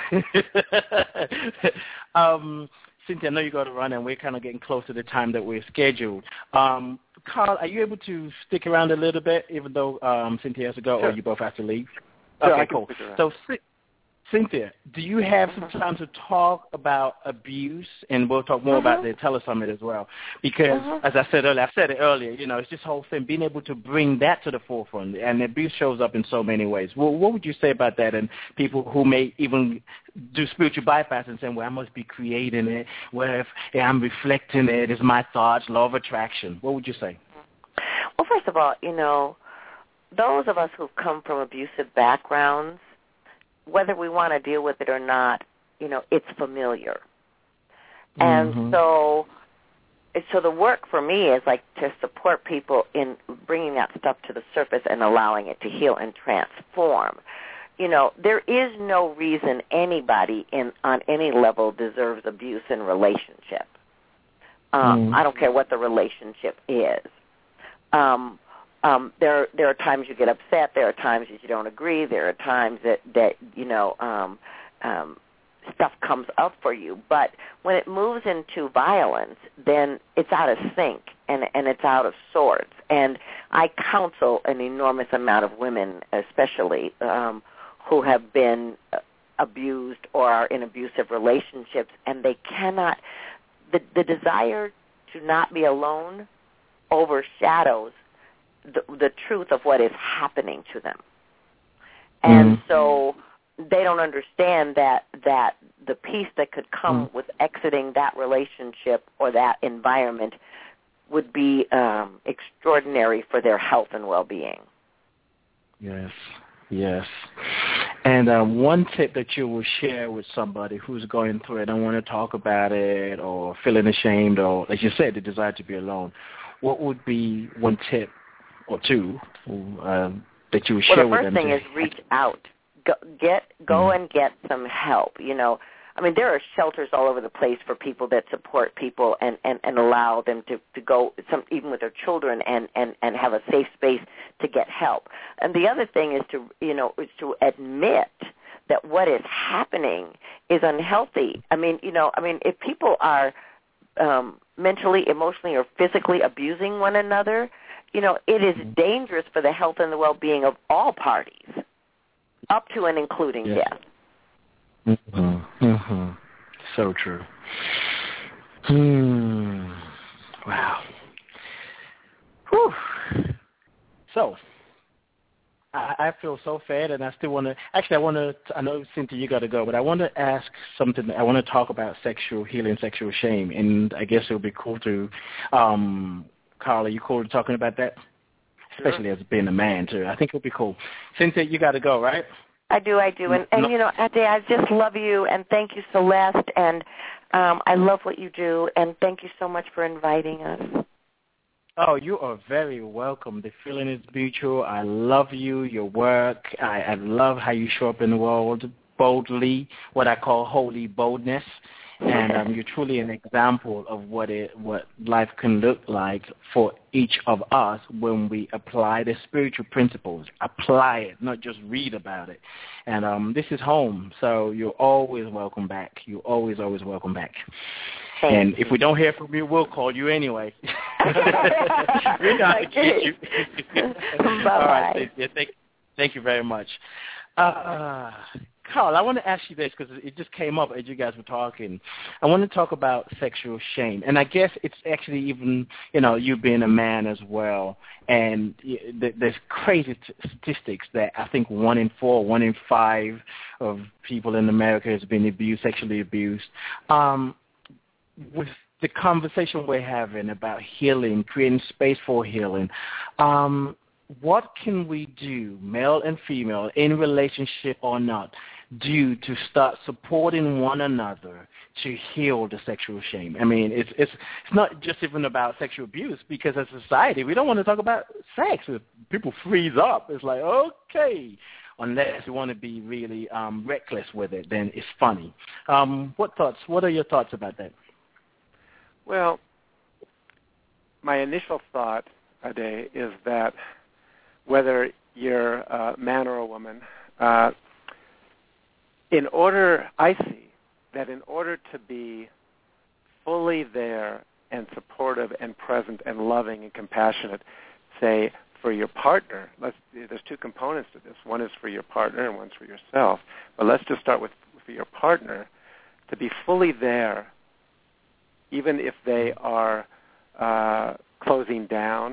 um, Cynthia, I know you got to run, and we're kind of getting close to the time that we're scheduled. Um, Carl, are you able to stick around a little bit, even though um, Cynthia has to go, sure. or you both have to leave? Sure, okay, I can cool. stick around. So, Cynthia, do you have some time to talk about abuse? And we'll talk more uh-huh. about the telesummit as well. Because, uh-huh. as I said earlier, I said it earlier, you know, it's this whole thing, being able to bring that to the forefront. And abuse shows up in so many ways. Well, what would you say about that? And people who may even do spiritual bypass and say, well, I must be creating it. Well, if yeah, I'm reflecting it, it's my thoughts, law of attraction. What would you say? Well, first of all, you know, those of us who've come from abusive backgrounds, whether we want to deal with it or not, you know, it's familiar. And mm-hmm. so so the work for me is like to support people in bringing that stuff to the surface and allowing it to heal and transform. You know, there is no reason anybody in on any level deserves abuse in relationship. Um, mm. I don't care what the relationship is. Um Um, there, there are times you get upset. There are times that you don't agree. There are times that, that you know, um, um, stuff comes up for you. But when it moves into violence, then it's out of sync and, and it's out of sorts. And I counsel an enormous amount of women, especially, um, who have been abused or are in abusive relationships, and they cannot, the, the desire to not be alone overshadows The, the truth of what is happening to them. And mm. so they don't understand that that the peace that could come mm. with exiting that relationship or that environment would be um, extraordinary for their health and well-being. Yes, yes. And uh, one tip that you will share with somebody who's going through it, don't want to talk about it or feeling ashamed or, as you said, the desire to be alone, what would be one tip or two um, that you would share well, the with them? Well, the first thing to... is reach out. Go, get, go mm-hmm. and get some help. You know, I mean, there are shelters all over the place for people that support people and, and, and allow them to, to go, some even with their children, and, and, and have a safe space to get help. And the other thing is to, you know, is to admit that what is happening is unhealthy. I mean, you know, I mean, if people are um, mentally, emotionally, or physically abusing one another, you know, it is dangerous for the health and the well-being of all parties, up to and including yes. death. Mm-hmm. Mm-hmm. So true. Hmm. Wow. Whew. So, I, I feel so fed, and I still want to. Actually, I want to. I know, Cynthia, you got to go, but I want to ask something. I want to talk about sexual healing, sexual shame, and I guess it would be cool to, um, Carla, you cool to talking about that, especially sure. as being a man too. I think it would be cool. Cynthia, you got to go, right? I do, I do, and and no. you know, Ade, I just love you, and thank you, Celeste, and um, I love what you do, and thank you so much for inviting us. Oh, you are very welcome. The feeling is mutual. I love you, your work. I, I love how you show up in the world boldly, what I call holy boldness. And um, you're truly an example of what it, what life can look like for each of us when we apply the spiritual principles. Apply it, not just read about it. And um, this is home, so you're always welcome back. You're always, always welcome back. Thank and you. If we don't hear from you, we'll call you anyway. We know how to get you. Bye-bye. All right, thank, thank you very much. Uh, Carl, I want to ask you this because it just came up as you guys were talking. I want to talk about sexual shame, and I guess it's actually even, you know, you being a man as well, and there's crazy t- statistics that I think one in four, one in five of people in America has been abused, sexually abused. Um, with the conversation we're having about healing, creating space for healing, um, what can we do, male and female, in relationship or not, do to start supporting one another to heal the sexual shame? I mean, it's it's it's not just even about sexual abuse, because as a society, we don't want to talk about sex. People freeze up. It's like, okay, unless you want to be really um, reckless with it, then it's funny. Um, what thoughts? What are your thoughts about that? Well, my initial thought, Ade, is that whether you're a man or a woman, uh, in order, I see that in order to be fully there and supportive and present and loving and compassionate, say, for your partner, let's, there's two components to this. One is for your partner and one's for yourself. But let's just start with for your partner, to be fully there, even if they are uh, closing down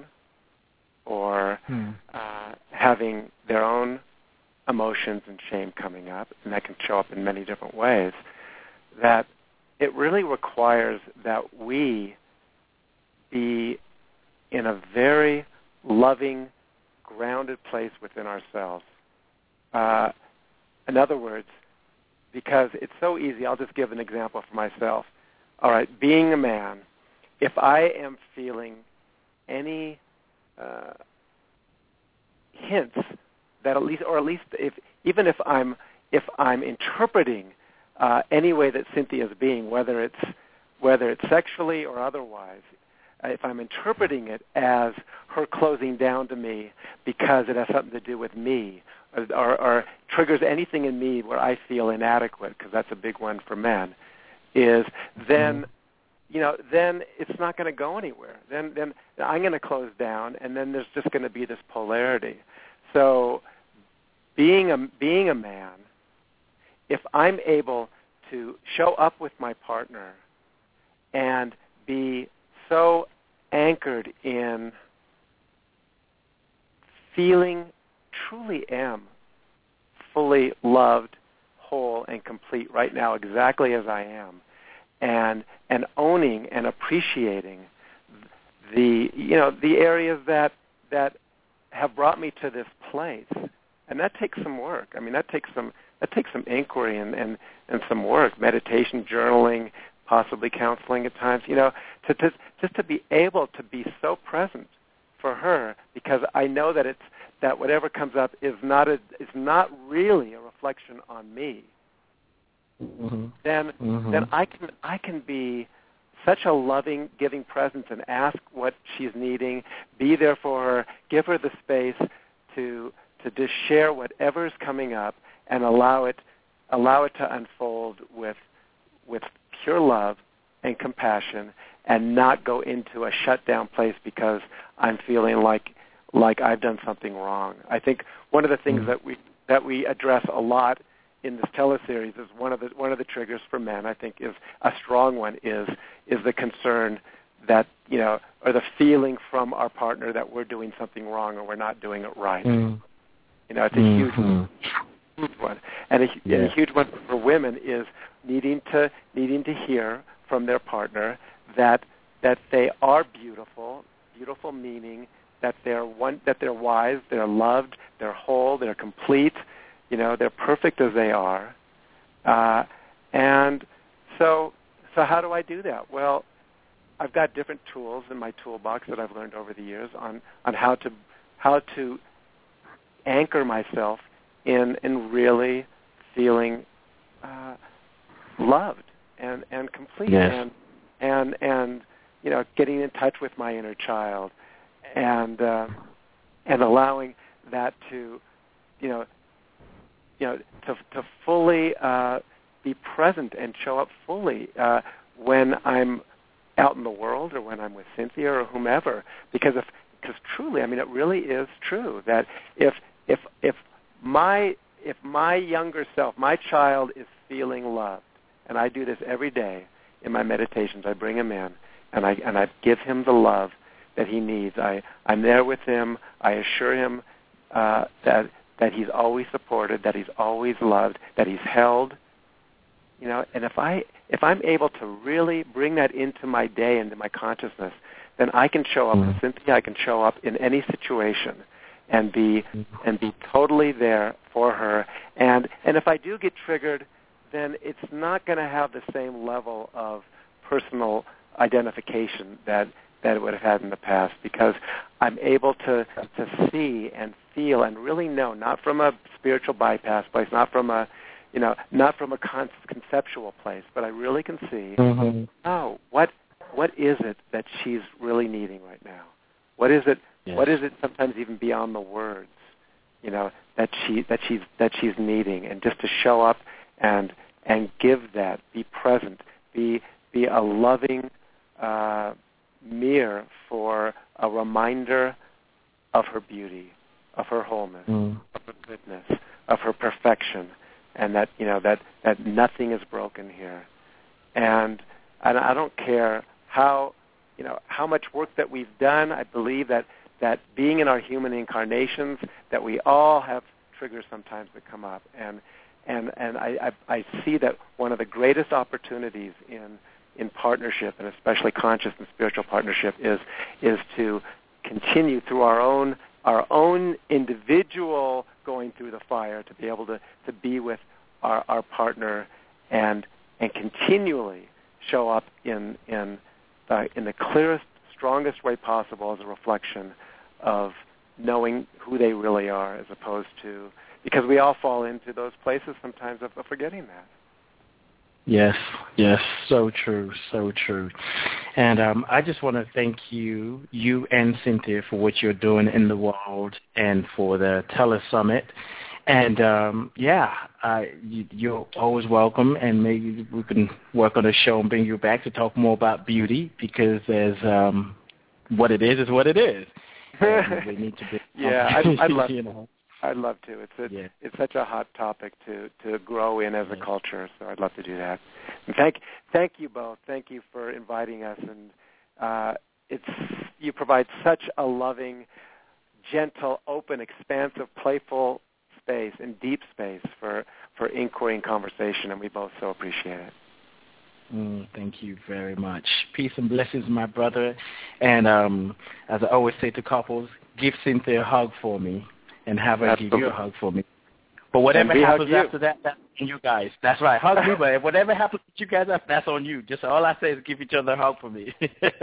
or hmm. uh, having their own emotions and shame coming up, and that can show up in many different ways, that it really requires that we be in a very loving, grounded place within ourselves. Uh, in other words, because it's so easy, I'll just give an example for myself. All right, being a man, if I am feeling any uh, hints that at least, or at least if even if I'm if I'm interpreting uh, any way that Cynthia's being, whether it's whether it's sexually or otherwise, uh, if I'm interpreting it as her closing down to me because it has something to do with me, or, or, or triggers anything in me where I feel inadequate, because that's a big one for men, is then, you know, then it's not going to go anywhere. Then, then I'm going to close down, and then there's just going to be this polarity. So, being a being a man, if I'm able to show up with my partner and be so anchored in feeling truly am fully loved, whole, and complete right now, exactly as I am, and and owning and appreciating the you know the areas that that have brought me to this place, and that takes some work. I mean, that takes some that takes some inquiry and and, and some work, meditation, journaling, possibly counseling at times. You know, to, to just to be able to be so present for her, because I know that it's that whatever comes up is not a is not really a reflection on me. Mm-hmm. Then mm-hmm. then I can I can be such a loving, giving presence and ask what she's needing, be there for her, give her the space to to just share whatever's coming up and allow it allow it to unfold with with pure love and compassion, and not go into a shutdown place because I'm feeling like like I've done something wrong. I think one of the things mm-hmm. that we that we address a lot in this teleseries is one of the one of the triggers for men, I think, is a strong one is is the concern that, you know, or the feeling from our partner that we're doing something wrong or we're not doing it right. Mm. You know, it's a mm-hmm. huge, huge one, and a, yeah. and a huge one for women is needing to needing to hear from their partner that that they are beautiful, beautiful meaning that they're one, that they're wise, they're loved, they're whole, they're complete. You know, they're perfect as they are. Uh, and so, so how do I do that? Well, I've got different tools in my toolbox that I've learned over the years on, on how to how to anchor myself in in really feeling uh, loved and, and complete yes. and and and you know, getting in touch with my inner child and uh, and allowing that to you know you know to to fully uh, be present and show up fully uh, when I'm out in the world or when I'm with Cynthia or whomever, because if because truly, I mean, it really is true that if if if my if my younger self, my child is feeling loved, and I do this every day in my meditations, I bring him in and I and I give him the love that he needs. I I'm there with him. I assure him uh, that that he's always supported, that he's always loved, that he's held. You know, and if I if I'm able to really bring that into my day, into my consciousness, then I can show up with Cynthia. I can show up in any situation, and be and be totally there for her. And and if I do get triggered, then it's not going to have the same level of personal identification that that it would have had in the past, because I'm able to to see and feel and really know, not from a spiritual bypass place, not from a you know, not from a con- conceptual place, but I really can see, mm-hmm. oh, what what is it that she's really needing right now? What is it? Yes. What is it? Sometimes even beyond the words, you know, that she that she's that she's needing, and just to show up and and give that, be present, be be a loving uh, mirror for a reminder of her beauty, of her wholeness, mm. of her goodness, of her perfection. And that you know that, that nothing is broken here, and and I don't care how you know how much work that we've done. I believe that, that being in our human incarnations, that we all have triggers sometimes that come up, and and and I, I, I see that one of the greatest opportunities in in partnership, and especially conscious and spiritual partnership, is is to continue through our own our own individual going through the fire, to be able to, to be with our, our partner and and continually show up in in uh, in the clearest, strongest way possible as a reflection of knowing who they really are, as opposed to, because we all fall into those places sometimes of, of forgetting that. Yes, yes, so true, so true. And um, I just want to thank you, you and Cynthia, for what you're doing in the world and for the Telesummit. And, um, yeah, I, you, you're always welcome, and maybe we can work on a show and bring you back to talk more about beauty, because there's um, what it is is what it is. And we need to be yeah, I'd, I'd love you know. I'd love to. It's a, yeah. it's such a hot topic to, to grow in as a culture, so I'd love to do that. And thank thank you both. Thank you for inviting us, and uh, it's you provide such a loving, gentle, open, expansive, playful space and deep space for, for inquiry and conversation, and we both so appreciate it. Mm, thank you very much. Peace and blessings, my brother. And um, as I always say to couples, give Cynthia a hug for me. And have her Absolutely. Give you a hug for me. But whatever happens after that, that's on you guys. That's right. Hug me, but whatever happens with you guys, that's on you. Just all I say is give each other a hug for me.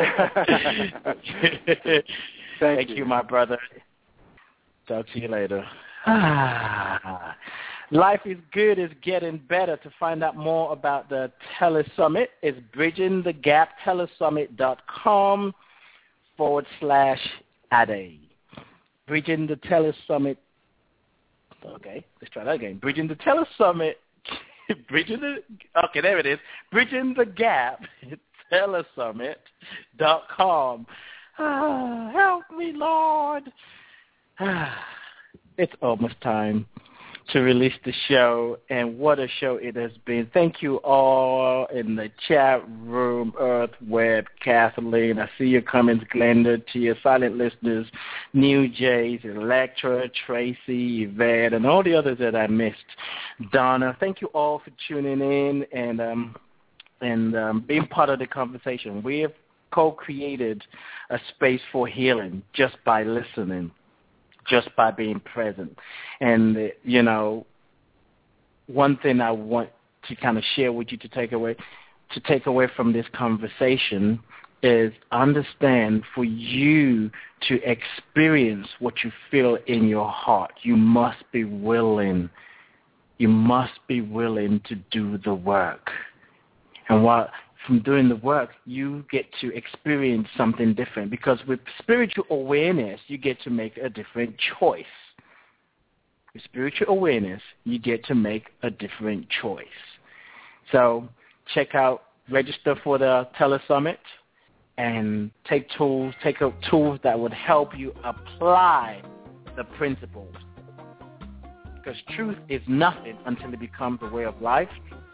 Thank, Thank you. you, my brother. Talk to you later. Ah. Life is Good is getting better. To find out more about the Telesummit, it's bridging the gap telesummit dot com forward slash Ade. Bridging the Telesummit. Okay, let's try that again. Bridging the Telesummit. Bridging the. Okay, there it is. Bridging the Gap. telesummit dot com. Ah, help me, Lord. Ah, it's almost time to release the show, and what a show it has been. Thank you all in the chat room, Earth, Web, Deb, Kathleen. I see your comments, Glenda, to your silent listeners, New Jays, Electra, Tracy, Yvette, and all the others that I missed. Donna, thank you all for tuning in and um, and um, being part of the conversation. We have co-created a space for healing just by listening, just by being present. And, you know, one thing I want to kind of share with you to take away to take away from this conversation is understand for you to experience what you feel in your heart, you must be willing. You must be willing to do the work. And while from doing the work, you get to experience something different, because with spiritual awareness, you get to make a different choice. With spiritual awareness, you get to make a different choice. So check out, register for the Telesummit, and take tools, take out tools that would help you apply the principles. Because truth is nothing until it becomes a way of life.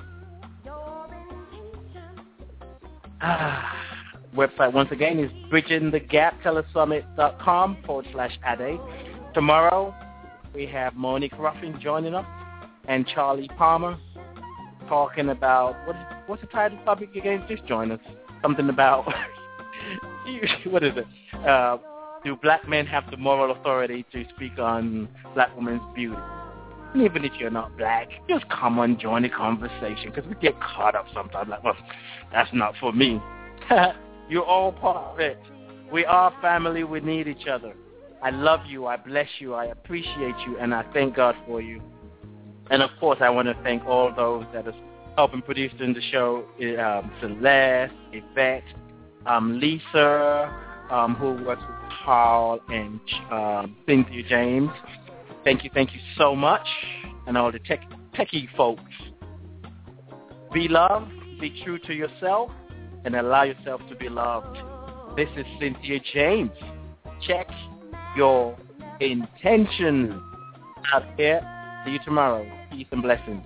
Ah, website once again is bridging the gap telesummit dot com forward slash Ade. Tomorrow we have Monique Ruffin joining us and Charlie Palmer talking about, what is, what's the title topic again? Just join us. Something about, what is it? Uh, do black men have the moral authority to speak on black women's beauty? And even if you're not black, just come and join the conversation, because we get caught up sometimes. Like, well, that's not for me. You're all part of it. We are family. We need each other. I love you. I bless you. I appreciate you. And I thank God for you. And, of course, I want to thank all those that are helping producing the show, um, Celeste, Yvette, um, Lisa, um, who works with Carl, and um, Cynthia James. Thank you, thank you so much. And all the tech, techie folks. Be loved, be true to yourself, and allow yourself to be loved. This is Cynthia James. Check your intention out here. See you tomorrow. Peace and blessings.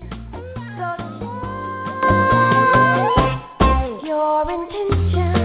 Your intention.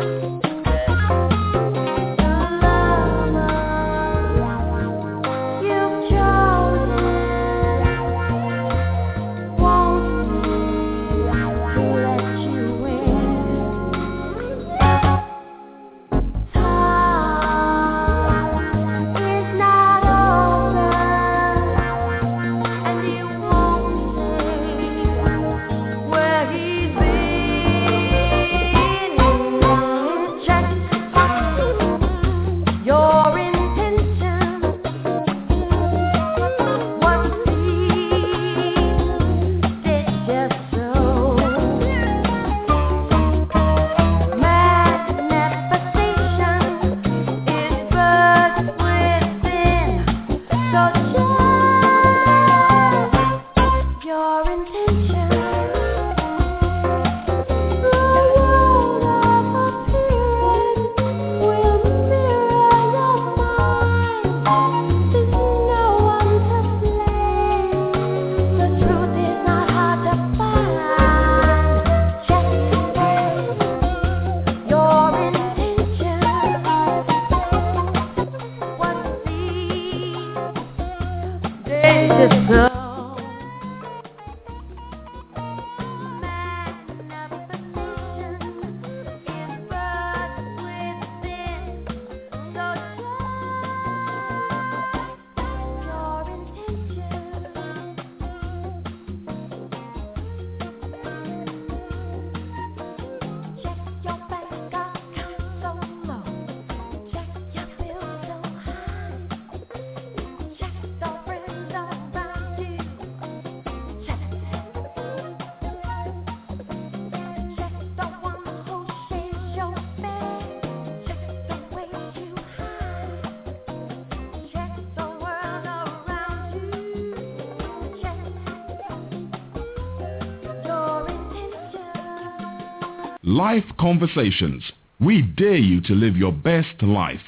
Life Conversations. We dare you to live your best life.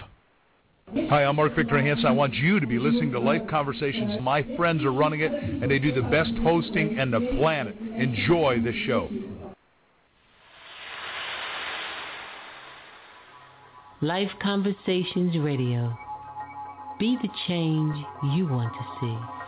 Hi, I'm Mark Victor Hansen. I want you to be listening to Life Conversations. My friends are running it, and they do the best hosting on the planet. Enjoy the show. Life Conversations Radio. Be the change you want to see.